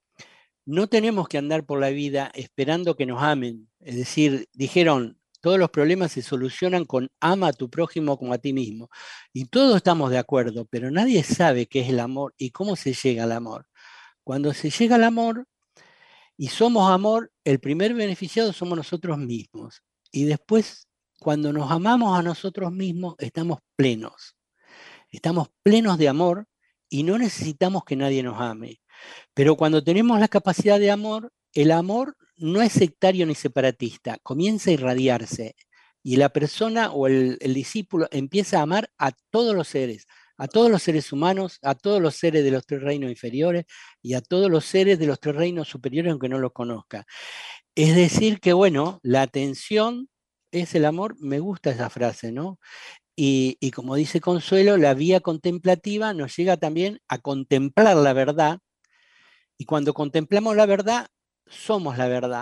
no tenemos que andar por la vida esperando que nos amen. Es decir, dijeron, todos los problemas se solucionan con ama a tu prójimo como a ti mismo. Y todos estamos de acuerdo, pero nadie sabe qué es el amor y cómo se llega al amor. Cuando se llega al amor y somos amor, el primer beneficiado somos nosotros mismos. Y después, cuando nos amamos a nosotros mismos, estamos plenos. Estamos plenos de amor y no necesitamos que nadie nos ame. Pero cuando tenemos la capacidad de amor, el amor no es sectario ni separatista, comienza a irradiarse y la persona o el discípulo empieza a amar a todos los seres humanos, a todos los seres de los 3 reinos inferiores y a todos los seres de los 3 reinos superiores aunque no los conozca. Es decir que, bueno, la atención es el amor, me gusta esa frase, ¿no? Y como dice Consuelo, la vía contemplativa nos llega también a contemplar la verdad. Y cuando contemplamos la verdad, somos la verdad.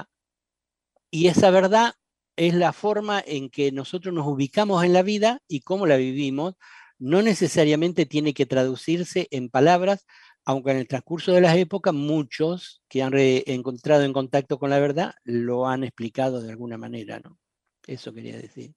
Y esa verdad es la forma en que nosotros nos ubicamos en la vida y cómo la vivimos. No necesariamente tiene que traducirse en palabras, aunque en el transcurso de las épocas muchos que han encontrado en contacto con la verdad lo han explicado de alguna manera, ¿no? Eso quería decir.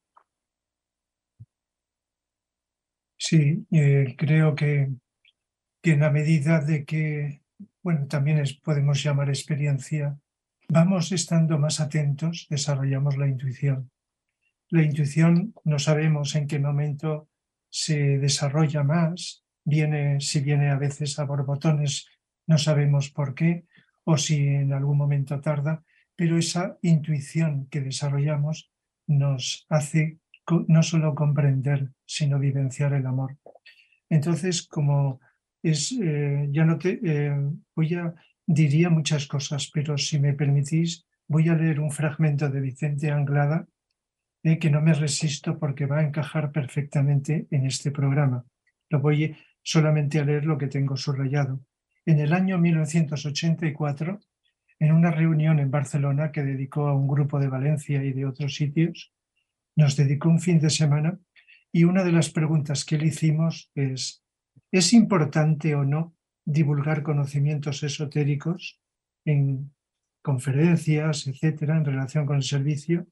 Sí, creo que en la medida de que, bueno, también podemos llamar experiencia, vamos estando más atentos, desarrollamos la intuición. La intuición no sabemos en qué momento se desarrolla más, si viene a veces a borbotones, no sabemos por qué, o si en algún momento tarda, pero esa intuición que desarrollamos nos hace no solo comprender, sino vivenciar el amor. Entonces, como ya no diría muchas cosas, pero si me permitís, voy a leer un fragmento de Vicente Anglada, que no me resisto porque va a encajar perfectamente en este programa. Lo voy solamente a leer lo que tengo subrayado. En el año 1984, en una reunión en Barcelona que dedicó a un grupo de Valencia y de otros sitios, nos dedicó un fin de semana y una de las preguntas que le hicimos ¿es importante o no divulgar conocimientos esotéricos en conferencias, etcétera, en relación con el servicio?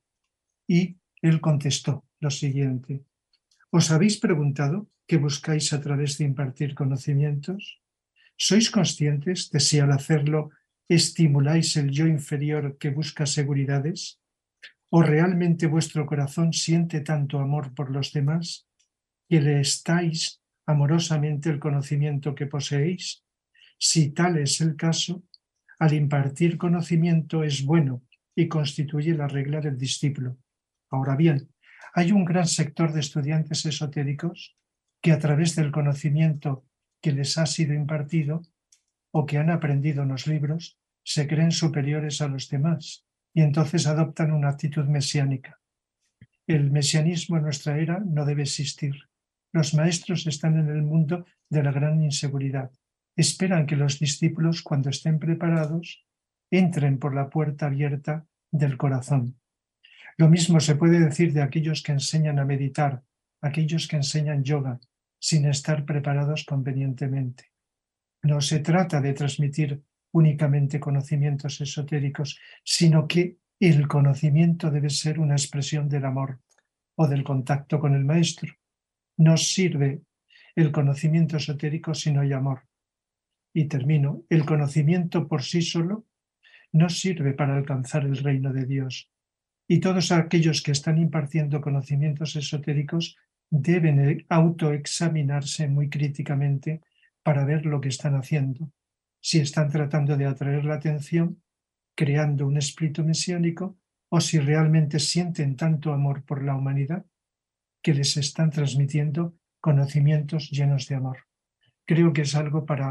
Y él contestó lo siguiente: ¿os habéis preguntado qué buscáis a través de impartir conocimientos? ¿Sois conscientes de si al hacerlo estimuláis el yo inferior que busca seguridades? ¿O realmente vuestro corazón siente tanto amor por los demás que le estáis amorosamente el conocimiento que poseéis? Si tal es el caso, al impartir conocimiento es bueno y constituye la regla del discípulo. Ahora bien, hay un gran sector de estudiantes esotéricos que a través del conocimiento que les ha sido impartido o que han aprendido en los libros se creen superiores a los demás y entonces adoptan una actitud mesiánica. El mesianismo en nuestra era no debe existir. Los maestros están en el mundo de la gran inseguridad. Esperan que los discípulos, cuando estén preparados, entren por la puerta abierta del corazón. Lo mismo se puede decir de aquellos que enseñan a meditar, aquellos que enseñan yoga, sin estar preparados convenientemente. No se trata de transmitir únicamente conocimientos esotéricos, sino que el conocimiento debe ser una expresión del amor o del contacto con el maestro. No sirve el conocimiento esotérico si no hay amor. Y termino, el conocimiento por sí solo no sirve para alcanzar el reino de Dios. Y todos aquellos que están impartiendo conocimientos esotéricos deben autoexaminarse muy críticamente para ver lo que están haciendo. Si están tratando de atraer la atención, creando un espíritu mesiánico, o si realmente sienten tanto amor por la humanidad que les están transmitiendo conocimientos llenos de amor. Creo que es algo para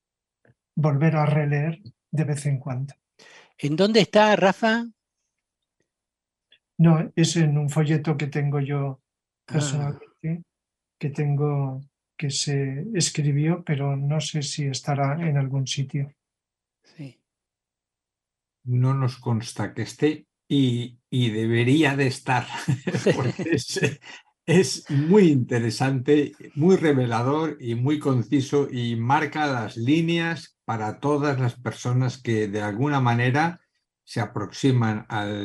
volver a releer de vez en cuando. ¿En dónde está, Rafa? No, es en un folleto que tengo yo personalmente, que se escribió, pero no sé si estará en algún sitio. Sí. No nos consta que esté y debería de estar, porque es muy interesante, muy revelador y muy conciso y marca las líneas para todas las personas que de alguna manera se aproximan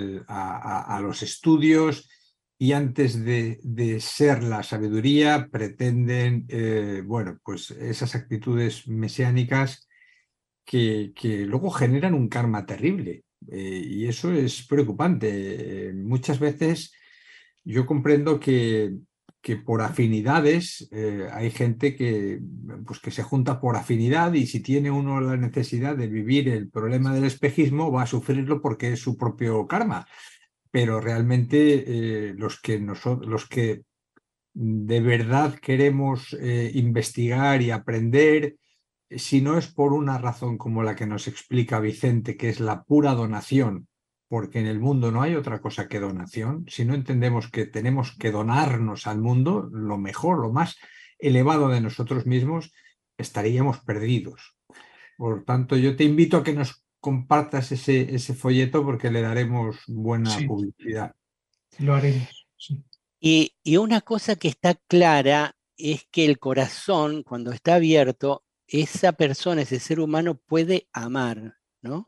a los estudios y antes de ser la sabiduría pretenden, bueno, pues esas actitudes mesiánicas que luego generan un karma terrible. Y eso es preocupante. Muchas veces yo comprendo que por afinidades hay gente pues que se junta por afinidad y si tiene uno la necesidad de vivir el problema del espejismo va a sufrirlo porque es su propio karma. Pero realmente los que de verdad queremos investigar y aprender, si no es por una razón como la que nos explica Vicente, que es la pura donación, porque en el mundo no hay otra cosa que donación, si no entendemos que tenemos que donarnos al mundo, lo mejor, lo más elevado de nosotros mismos, estaríamos perdidos. Por tanto, yo te invito a que nos compartas ese folleto porque le daremos buena Sí, publicidad. lo haremos. Sí. Y una cosa que está clara es que el corazón, cuando está abierto, esa persona, ese ser humano puede amar, ¿no?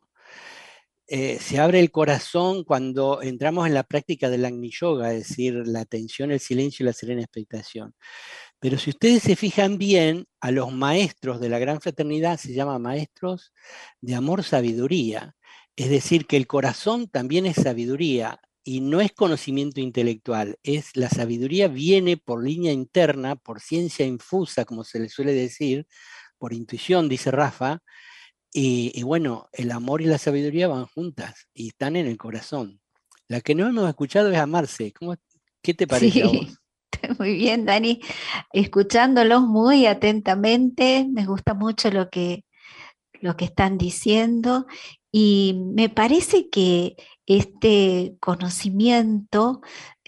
Se abre el corazón cuando entramos en la práctica del Agni Yoga, es decir, la atención, el silencio y la serena expectación. Pero si ustedes se fijan bien, a los maestros de la Gran Fraternidad se llama maestros de amor-sabiduría. Es decir, que el corazón también es sabiduría y no es conocimiento intelectual. La sabiduría viene por línea interna, por ciencia infusa, como se le suele decir, por intuición, dice Rafa. Y bueno, el amor y la sabiduría van juntas y están en el corazón. La que no hemos escuchado es amarse. ¿Qué te parece a vos? Sí, muy bien, Dani. Escuchándolos muy atentamente, me gusta mucho lo que están diciendo y me parece que este conocimiento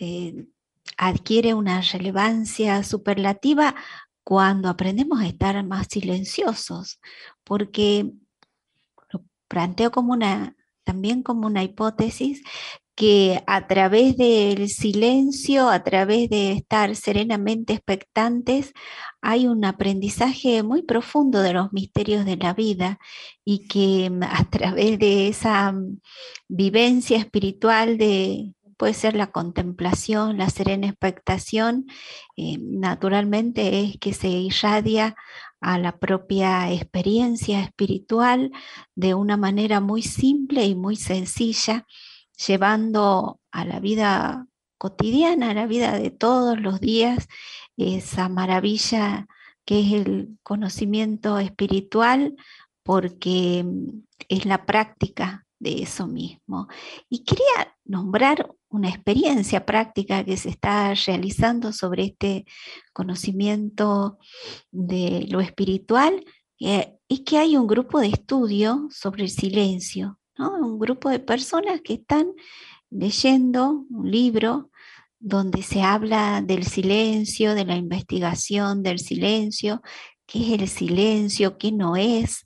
adquiere una relevancia superlativa cuando aprendemos a estar más silenciosos, porque lo planteo también como una hipótesis que a través del silencio, a través de estar serenamente expectantes, hay un aprendizaje muy profundo de los misterios de la vida y que a través de esa vivencia espiritual puede ser la contemplación, la serena expectación, naturalmente es que se irradia a la propia experiencia espiritual de una manera muy simple y muy sencilla, llevando a la vida cotidiana, a la vida de todos los días, esa maravilla que es el conocimiento espiritual, porque es la práctica de eso mismo. Y quería nombrar una experiencia práctica que se está realizando sobre este conocimiento de lo espiritual, es que hay un grupo de estudio sobre el silencio, ¿no? Un grupo de personas que están leyendo un libro donde se habla del silencio, de la investigación del silencio, qué es el silencio, qué no es,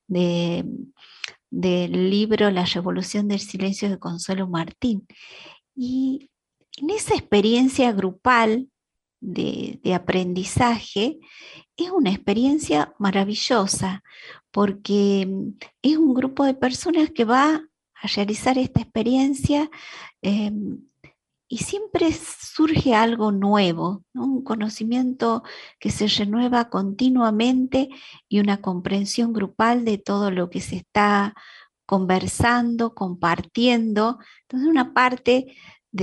del libro La Revolución del Silencio de Consuelo Martín. Y en esa experiencia grupal de aprendizaje, es una experiencia maravillosa, porque es un grupo de personas que va a realizar esta experiencia y siempre surge algo nuevo, ¿no? Un conocimiento que se renueva continuamente y una comprensión grupal de todo lo que se está conversando, compartiendo. Entonces, una parte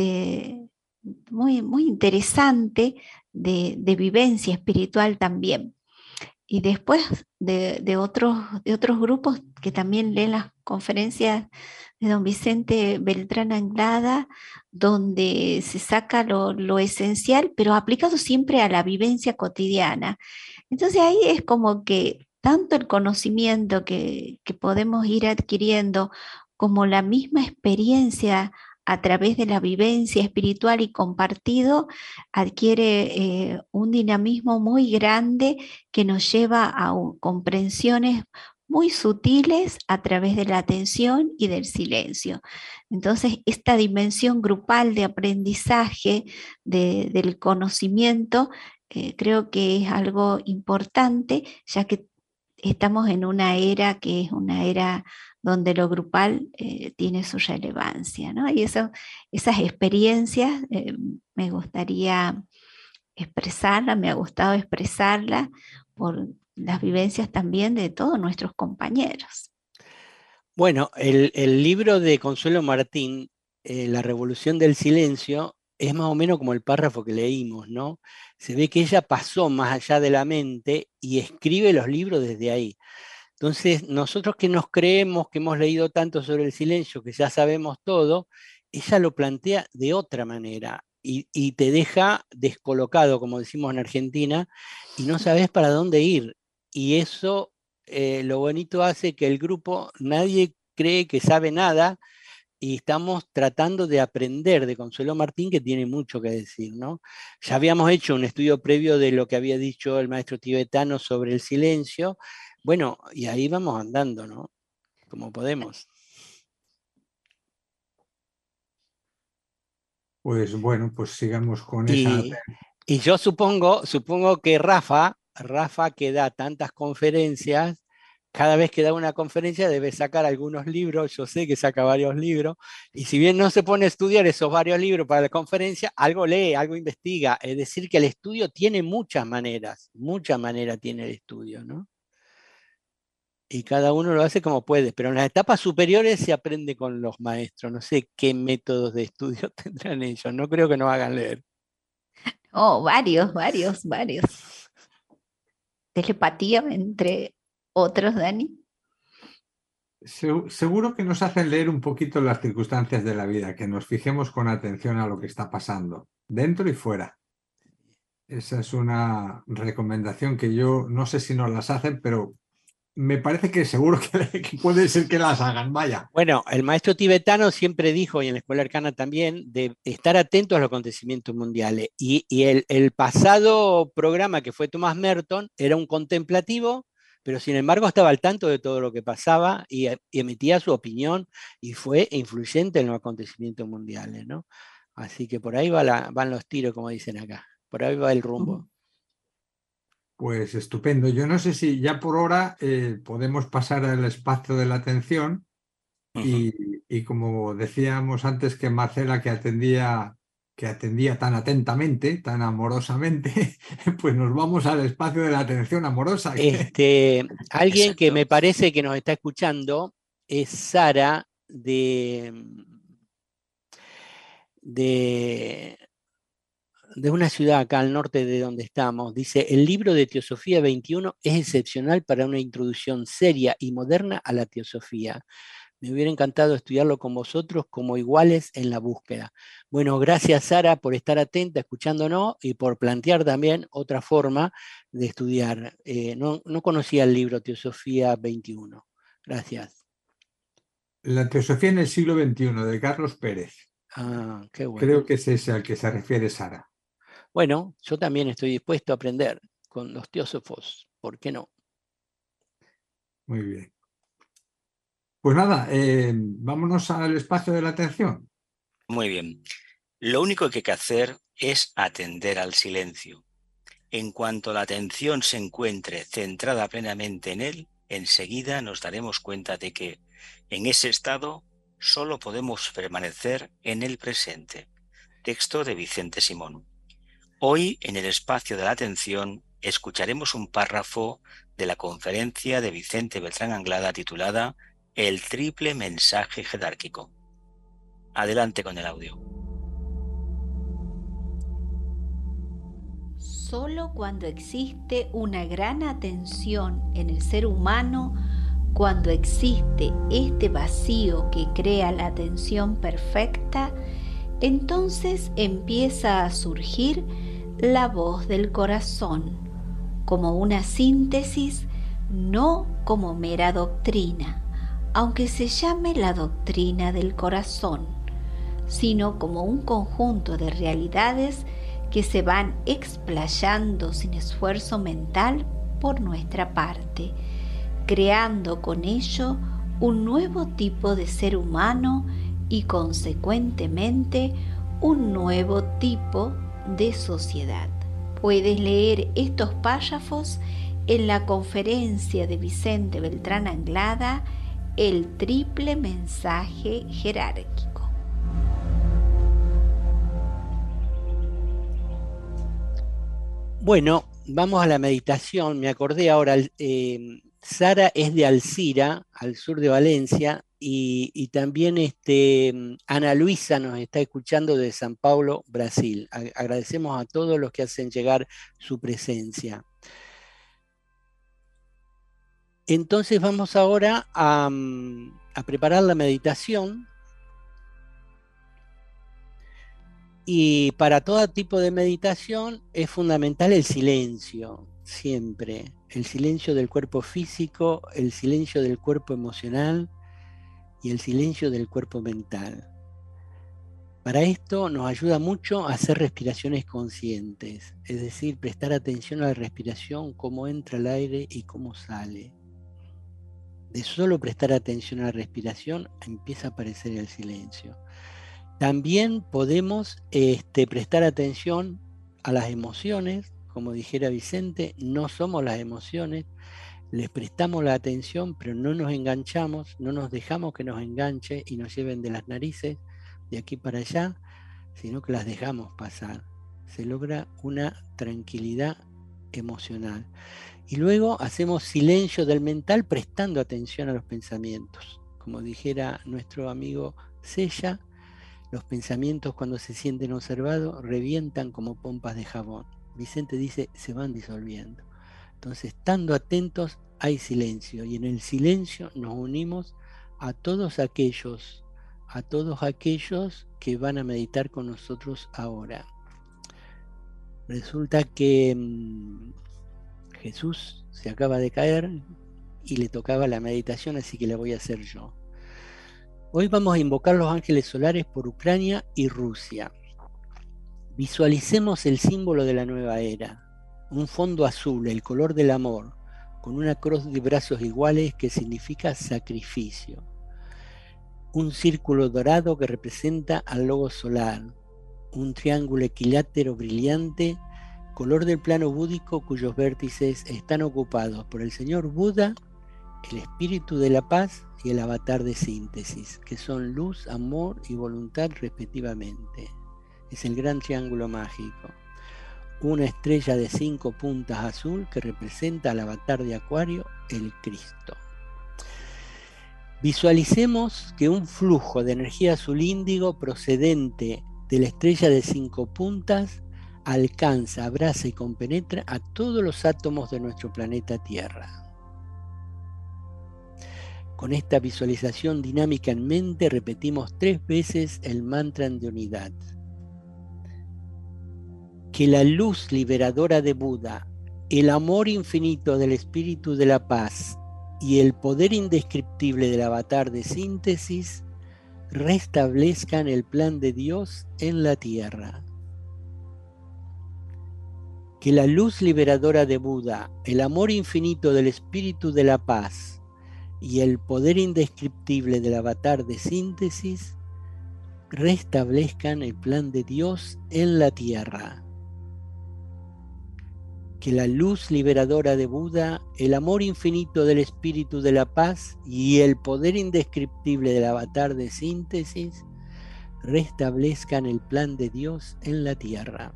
muy, muy interesante de vivencia espiritual también. Y después de otros grupos que también leen las conferencias de don Vicente Beltrán Anglada, donde se saca lo esencial, pero aplicado siempre a la vivencia cotidiana. Entonces ahí es como que tanto el conocimiento que podemos ir adquiriendo como la misma experiencia a través de la vivencia espiritual y compartido, adquiere un dinamismo muy grande que nos lleva a comprensiones muy sutiles a través de la atención y del silencio. Entonces, esta dimensión grupal de aprendizaje del conocimiento, creo que es algo importante, ya que estamos en una era que es una era donde lo grupal tiene su relevancia, ¿no? Y esas experiencias me gustaría expresarlas, me ha gustado expresarlas por las vivencias también de todos nuestros compañeros. Bueno, el libro de Consuelo Martín, La Revolución del Silencio, es más o menos como el párrafo que leímos, ¿no? Se ve que ella pasó más allá de la mente y escribe los libros desde ahí. Entonces, nosotros que nos creemos que hemos leído tanto sobre el silencio, que ya sabemos todo, ella lo plantea de otra manera y te deja descolocado, como decimos en Argentina, y no sabes para dónde ir. Y eso, lo bonito hace que el grupo, nadie cree que sabe nada, y estamos tratando de aprender de Consuelo Martín, que tiene mucho que decir, ¿no? Ya habíamos hecho un estudio previo de lo que había dicho el maestro tibetano sobre el silencio. Bueno, y ahí vamos andando, ¿no? Como podemos. Pues bueno, pues sigamos con esa. Y yo supongo que Rafa que da tantas conferencias, cada vez que da una conferencia debe sacar algunos libros, yo sé que saca varios libros, y si bien no se pone a estudiar esos varios libros para la conferencia, algo lee, algo investiga, es decir, que el estudio tiene muchas maneras tiene el estudio, ¿no? Y cada uno lo hace como puede, pero en las etapas superiores se aprende con los maestros, no sé qué métodos de estudio tendrán ellos, no creo que nos hagan leer. Oh, varios. Telepatía, entre otros, Dani. Seguro que nos hacen leer un poquito las circunstancias de la vida, que nos fijemos con atención a lo que está pasando, dentro y fuera. Esa es una recomendación que yo no sé si nos las hacen, pero me parece que seguro que puede ser que las hagan, vaya. Bueno, el maestro tibetano siempre dijo, y en la Escuela Arcana también, de estar atentos a los acontecimientos mundiales. Y el pasado programa que fue Thomas Merton era un contemplativo pero sin embargo estaba al tanto de todo lo que pasaba y emitía su opinión y fue influyente en los acontecimientos mundiales, ¿no? Así que por ahí van los tiros, como dicen acá, por ahí va el rumbo. Pues estupendo. Yo no sé si ya por hora podemos pasar al espacio de la atención y como decíamos antes que Marcela que atendía tan atentamente, tan amorosamente, pues nos vamos al espacio de la atención amorosa. Alguien que Exacto. me parece que nos está escuchando es Sara de una ciudad acá al norte de donde estamos. Dice, el libro de Teosofía 21 es excepcional para una introducción seria y moderna a la teosofía. Me hubiera encantado estudiarlo con vosotros como iguales en la búsqueda. Bueno, gracias Sara por estar atenta, escuchándonos y por plantear también otra forma de estudiar. No conocía el libro Teosofía 21. Gracias. La teosofía en el siglo XXI de Carlos Pérez. Ah, qué bueno. Creo que es ese al que se refiere Sara. Bueno, yo también estoy dispuesto a aprender con los teósofos. ¿Por qué no? Muy bien. Pues nada, vámonos al espacio de la atención. Muy bien. Lo único que hay que hacer es atender al silencio. En cuanto la atención se encuentre centrada plenamente en él, enseguida nos daremos cuenta de que, en ese estado, solo podemos permanecer en el presente. Texto de Vicente Simón. Hoy, en el espacio de la atención, escucharemos un párrafo de la conferencia de Vicente Beltrán Anglada titulada El triple mensaje jerárquico. Adelante con el audio. Solo cuando existe una gran atención en el ser humano, cuando existe este vacío que crea la atención perfecta, entonces empieza a surgir la voz del corazón, como una síntesis, no como mera doctrina, aunque se llame la doctrina del corazón, sino como un conjunto de realidades que se van explayando sin esfuerzo mental por nuestra parte, creando con ello un nuevo tipo de ser humano y consecuentemente un nuevo tipo de sociedad. Puedes leer estos párrafos en la conferencia de Vicente Beltrán Anglada, El triple mensaje jerárquico. Bueno, vamos a la meditación. Me acordé ahora, Sara es de Alcira, al sur de Valencia, y también Ana Luisa nos está escuchando de San Paulo, Brasil. Agradecemos a todos los que hacen llegar su presencia. Entonces vamos ahora a preparar la meditación. Y para todo tipo de meditación es fundamental el silencio, siempre. El silencio del cuerpo físico, el silencio del cuerpo emocional y el silencio del cuerpo mental. Para esto nos ayuda mucho a hacer respiraciones conscientes, es decir, prestar atención a la respiración, cómo entra el aire y cómo sale. De solo prestar atención a la respiración empieza a aparecer el silencio. También podemos prestar atención a las emociones, como dijera Vicente, no somos las emociones, les prestamos la atención, pero no nos enganchamos, no nos dejamos que nos enganche y nos lleven de las narices de aquí para allá, sino que las dejamos pasar. Se logra una tranquilidad emocional. Y luego hacemos silencio del mental prestando atención a los pensamientos. Como dijera nuestro amigo Sella, los pensamientos cuando se sienten observados revientan como pompas de jabón. Vicente dice, se van disolviendo. Entonces, estando atentos, hay silencio. Y en el silencio nos unimos a todos aquellos que van a meditar con nosotros ahora. Resulta que Jesús se acaba de caer y le tocaba la meditación, así que la voy a hacer yo. Hoy vamos a invocar los ángeles solares por Ucrania y Rusia. Visualicemos el símbolo de la nueva era, un fondo azul, el color del amor, con una cruz de brazos iguales que significa sacrificio. Un círculo dorado que representa al logo solar. Un triángulo equilátero brillante, color del plano búdico cuyos vértices están ocupados por el señor Buda, el espíritu de la paz y el avatar de síntesis, que son luz, amor y voluntad respectivamente. Es el gran triángulo mágico. Una estrella de 5 puntas azul que representa al avatar de Acuario, el Cristo. Visualicemos que un flujo de energía azul índigo procedente de la estrella de 5 puntas alcanza, abraza y compenetra a todos los átomos de nuestro planeta Tierra. Con esta visualización dinámica en mente repetimos 3 veces el mantra de unidad. Que la luz liberadora de Buda, el amor infinito del espíritu de la paz y el poder indescriptible del avatar de síntesis restablezcan el plan de Dios en la tierra. Que la luz liberadora de Buda, el amor infinito del espíritu de la paz y el poder indescriptible del avatar de síntesis restablezcan el plan de Dios en la tierra. Que la luz liberadora de Buda, el amor infinito del espíritu de la paz y el poder indescriptible del avatar de síntesis restablezcan el plan de Dios en la tierra.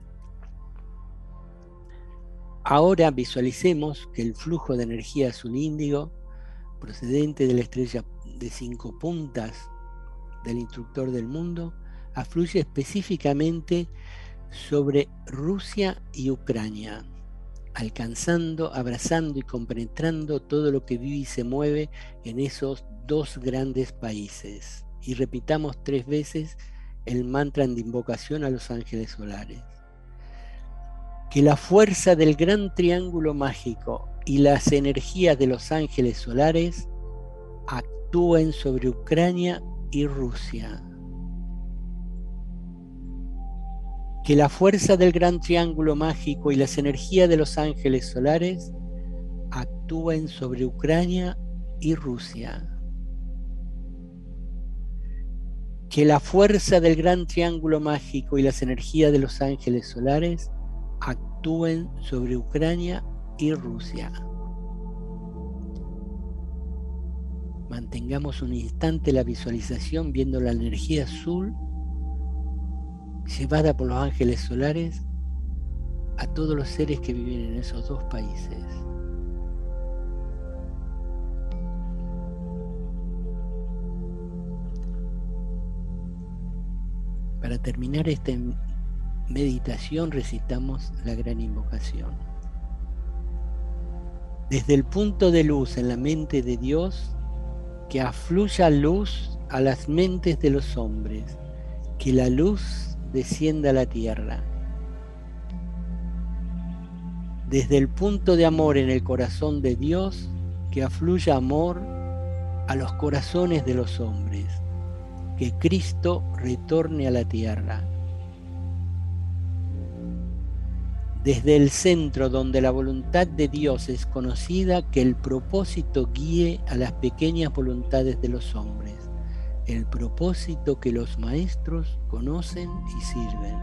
Ahora visualicemos que el flujo de energía azul índigo procedente de la estrella de 5 puntas del instructor del mundo afluye específicamente sobre Rusia y Ucrania, alcanzando, abrazando y compenetrando todo lo que vive y se mueve en esos 2 grandes países. Y repitamos 3 veces el mantra de invocación a los ángeles solares. Que la fuerza del gran triángulo mágico y las energías de los ángeles solares actúen sobre Ucrania y Rusia. Que la fuerza del gran triángulo mágico y las energías de los ángeles solares actúen sobre Ucrania y Rusia. Que la fuerza del gran triángulo mágico y las energías de los ángeles solares actúen sobre Ucrania y Rusia. Mantengamos un instante la visualización viendo la energía azul llevada por los ángeles solares a todos los seres que viven en esos 2 países. Para terminar esta meditación recitamos la gran invocación. Desde el punto de luz en la mente de Dios, que afluya luz a las mentes de los hombres, que la luz descienda a la tierra. Desde el punto de amor en el corazón de Dios, que afluya amor a los corazones de los hombres, que Cristo retorne a la tierra. Desde el centro donde la voluntad de Dios es conocida, que el propósito guíe a las pequeñas voluntades de los hombres, el propósito que los maestros conocen y sirven.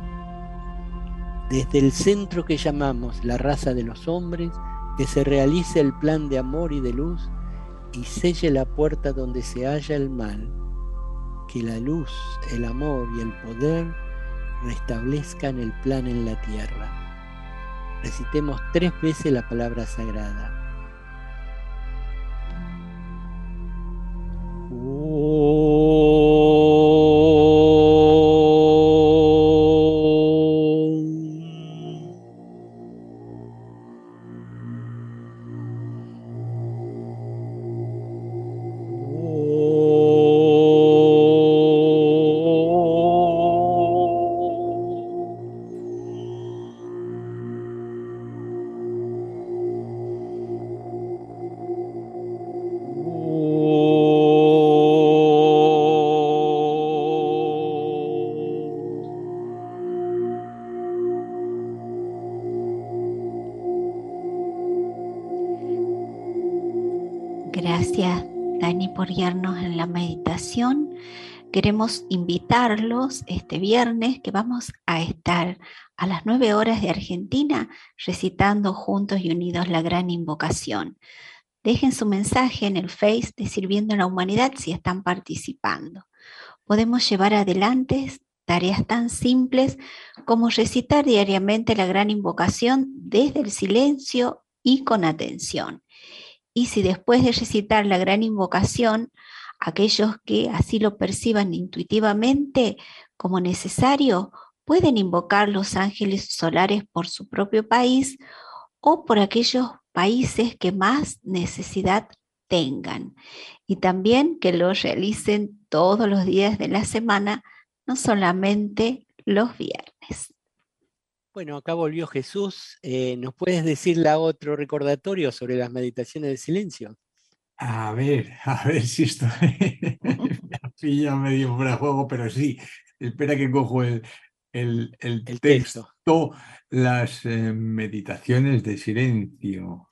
Desde el centro que llamamos la raza de los hombres, que se realice el plan de amor y de luz y selle la puerta donde se halla el mal, que la luz, el amor y el poder restablezcan el plan en la tierra. Recitemos 3 veces la palabra sagrada. Gracias, Dani, por guiarnos en la meditación. Queremos invitarlos este viernes que vamos a estar a las 9 horas de Argentina recitando juntos y unidos la gran invocación. Dejen su mensaje en el Face de Sirviendo a la Humanidad si están participando. Podemos llevar adelante tareas tan simples como recitar diariamente la gran invocación desde el silencio y con atención. Y si después de recitar la gran invocación, aquellos que así lo perciban intuitivamente como necesario, pueden invocar los ángeles solares por su propio país o por aquellos países que más necesidad tengan. Y también que lo realicen todos los días de la semana, no solamente los viernes. Bueno, acá volvió Jesús. ¿Nos puedes decir otro recordatorio sobre las meditaciones del silencio? A ver si esto me pilla medio fuera de juego, pero sí. Espera que cojo el texto. Las meditaciones de silencio.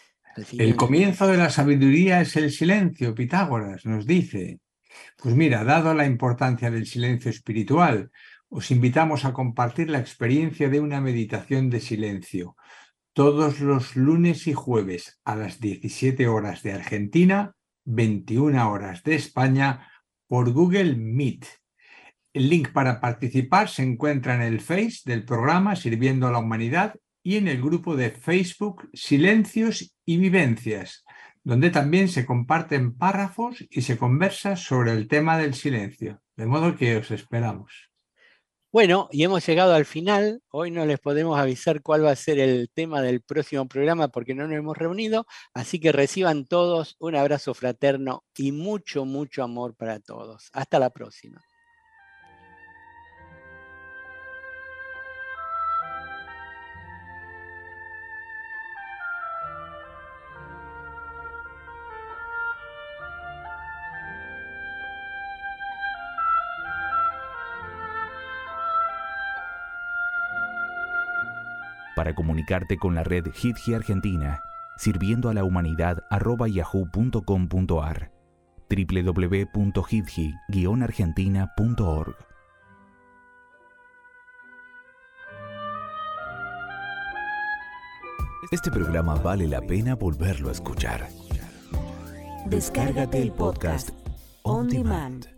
El comienzo de la sabiduría es el silencio, Pitágoras nos dice. Pues mira, dado la importancia del silencio espiritual, os invitamos a compartir la experiencia de una meditación de silencio todos los lunes y jueves a las 17 horas de Argentina, 21 horas de España, por Google Meet. El link para participar se encuentra en el Face del programa Sirviendo a la Humanidad y en el grupo de Facebook Silencios y Vivencias, donde también se comparten párrafos y se conversa sobre el tema del silencio. De modo que os esperamos. Bueno, y hemos llegado al final. Hoy no les podemos avisar cuál va a ser el tema del próximo programa porque no nos hemos reunido, así que reciban todos un abrazo fraterno y mucho, mucho amor para todos. Hasta la próxima. Para comunicarte con la red HitGi Argentina, sirviendo a la humanidad @yahoo.com.ar, www.hitgi-argentina.org. Este programa vale la pena volverlo a escuchar. Descárgate el podcast On Demand.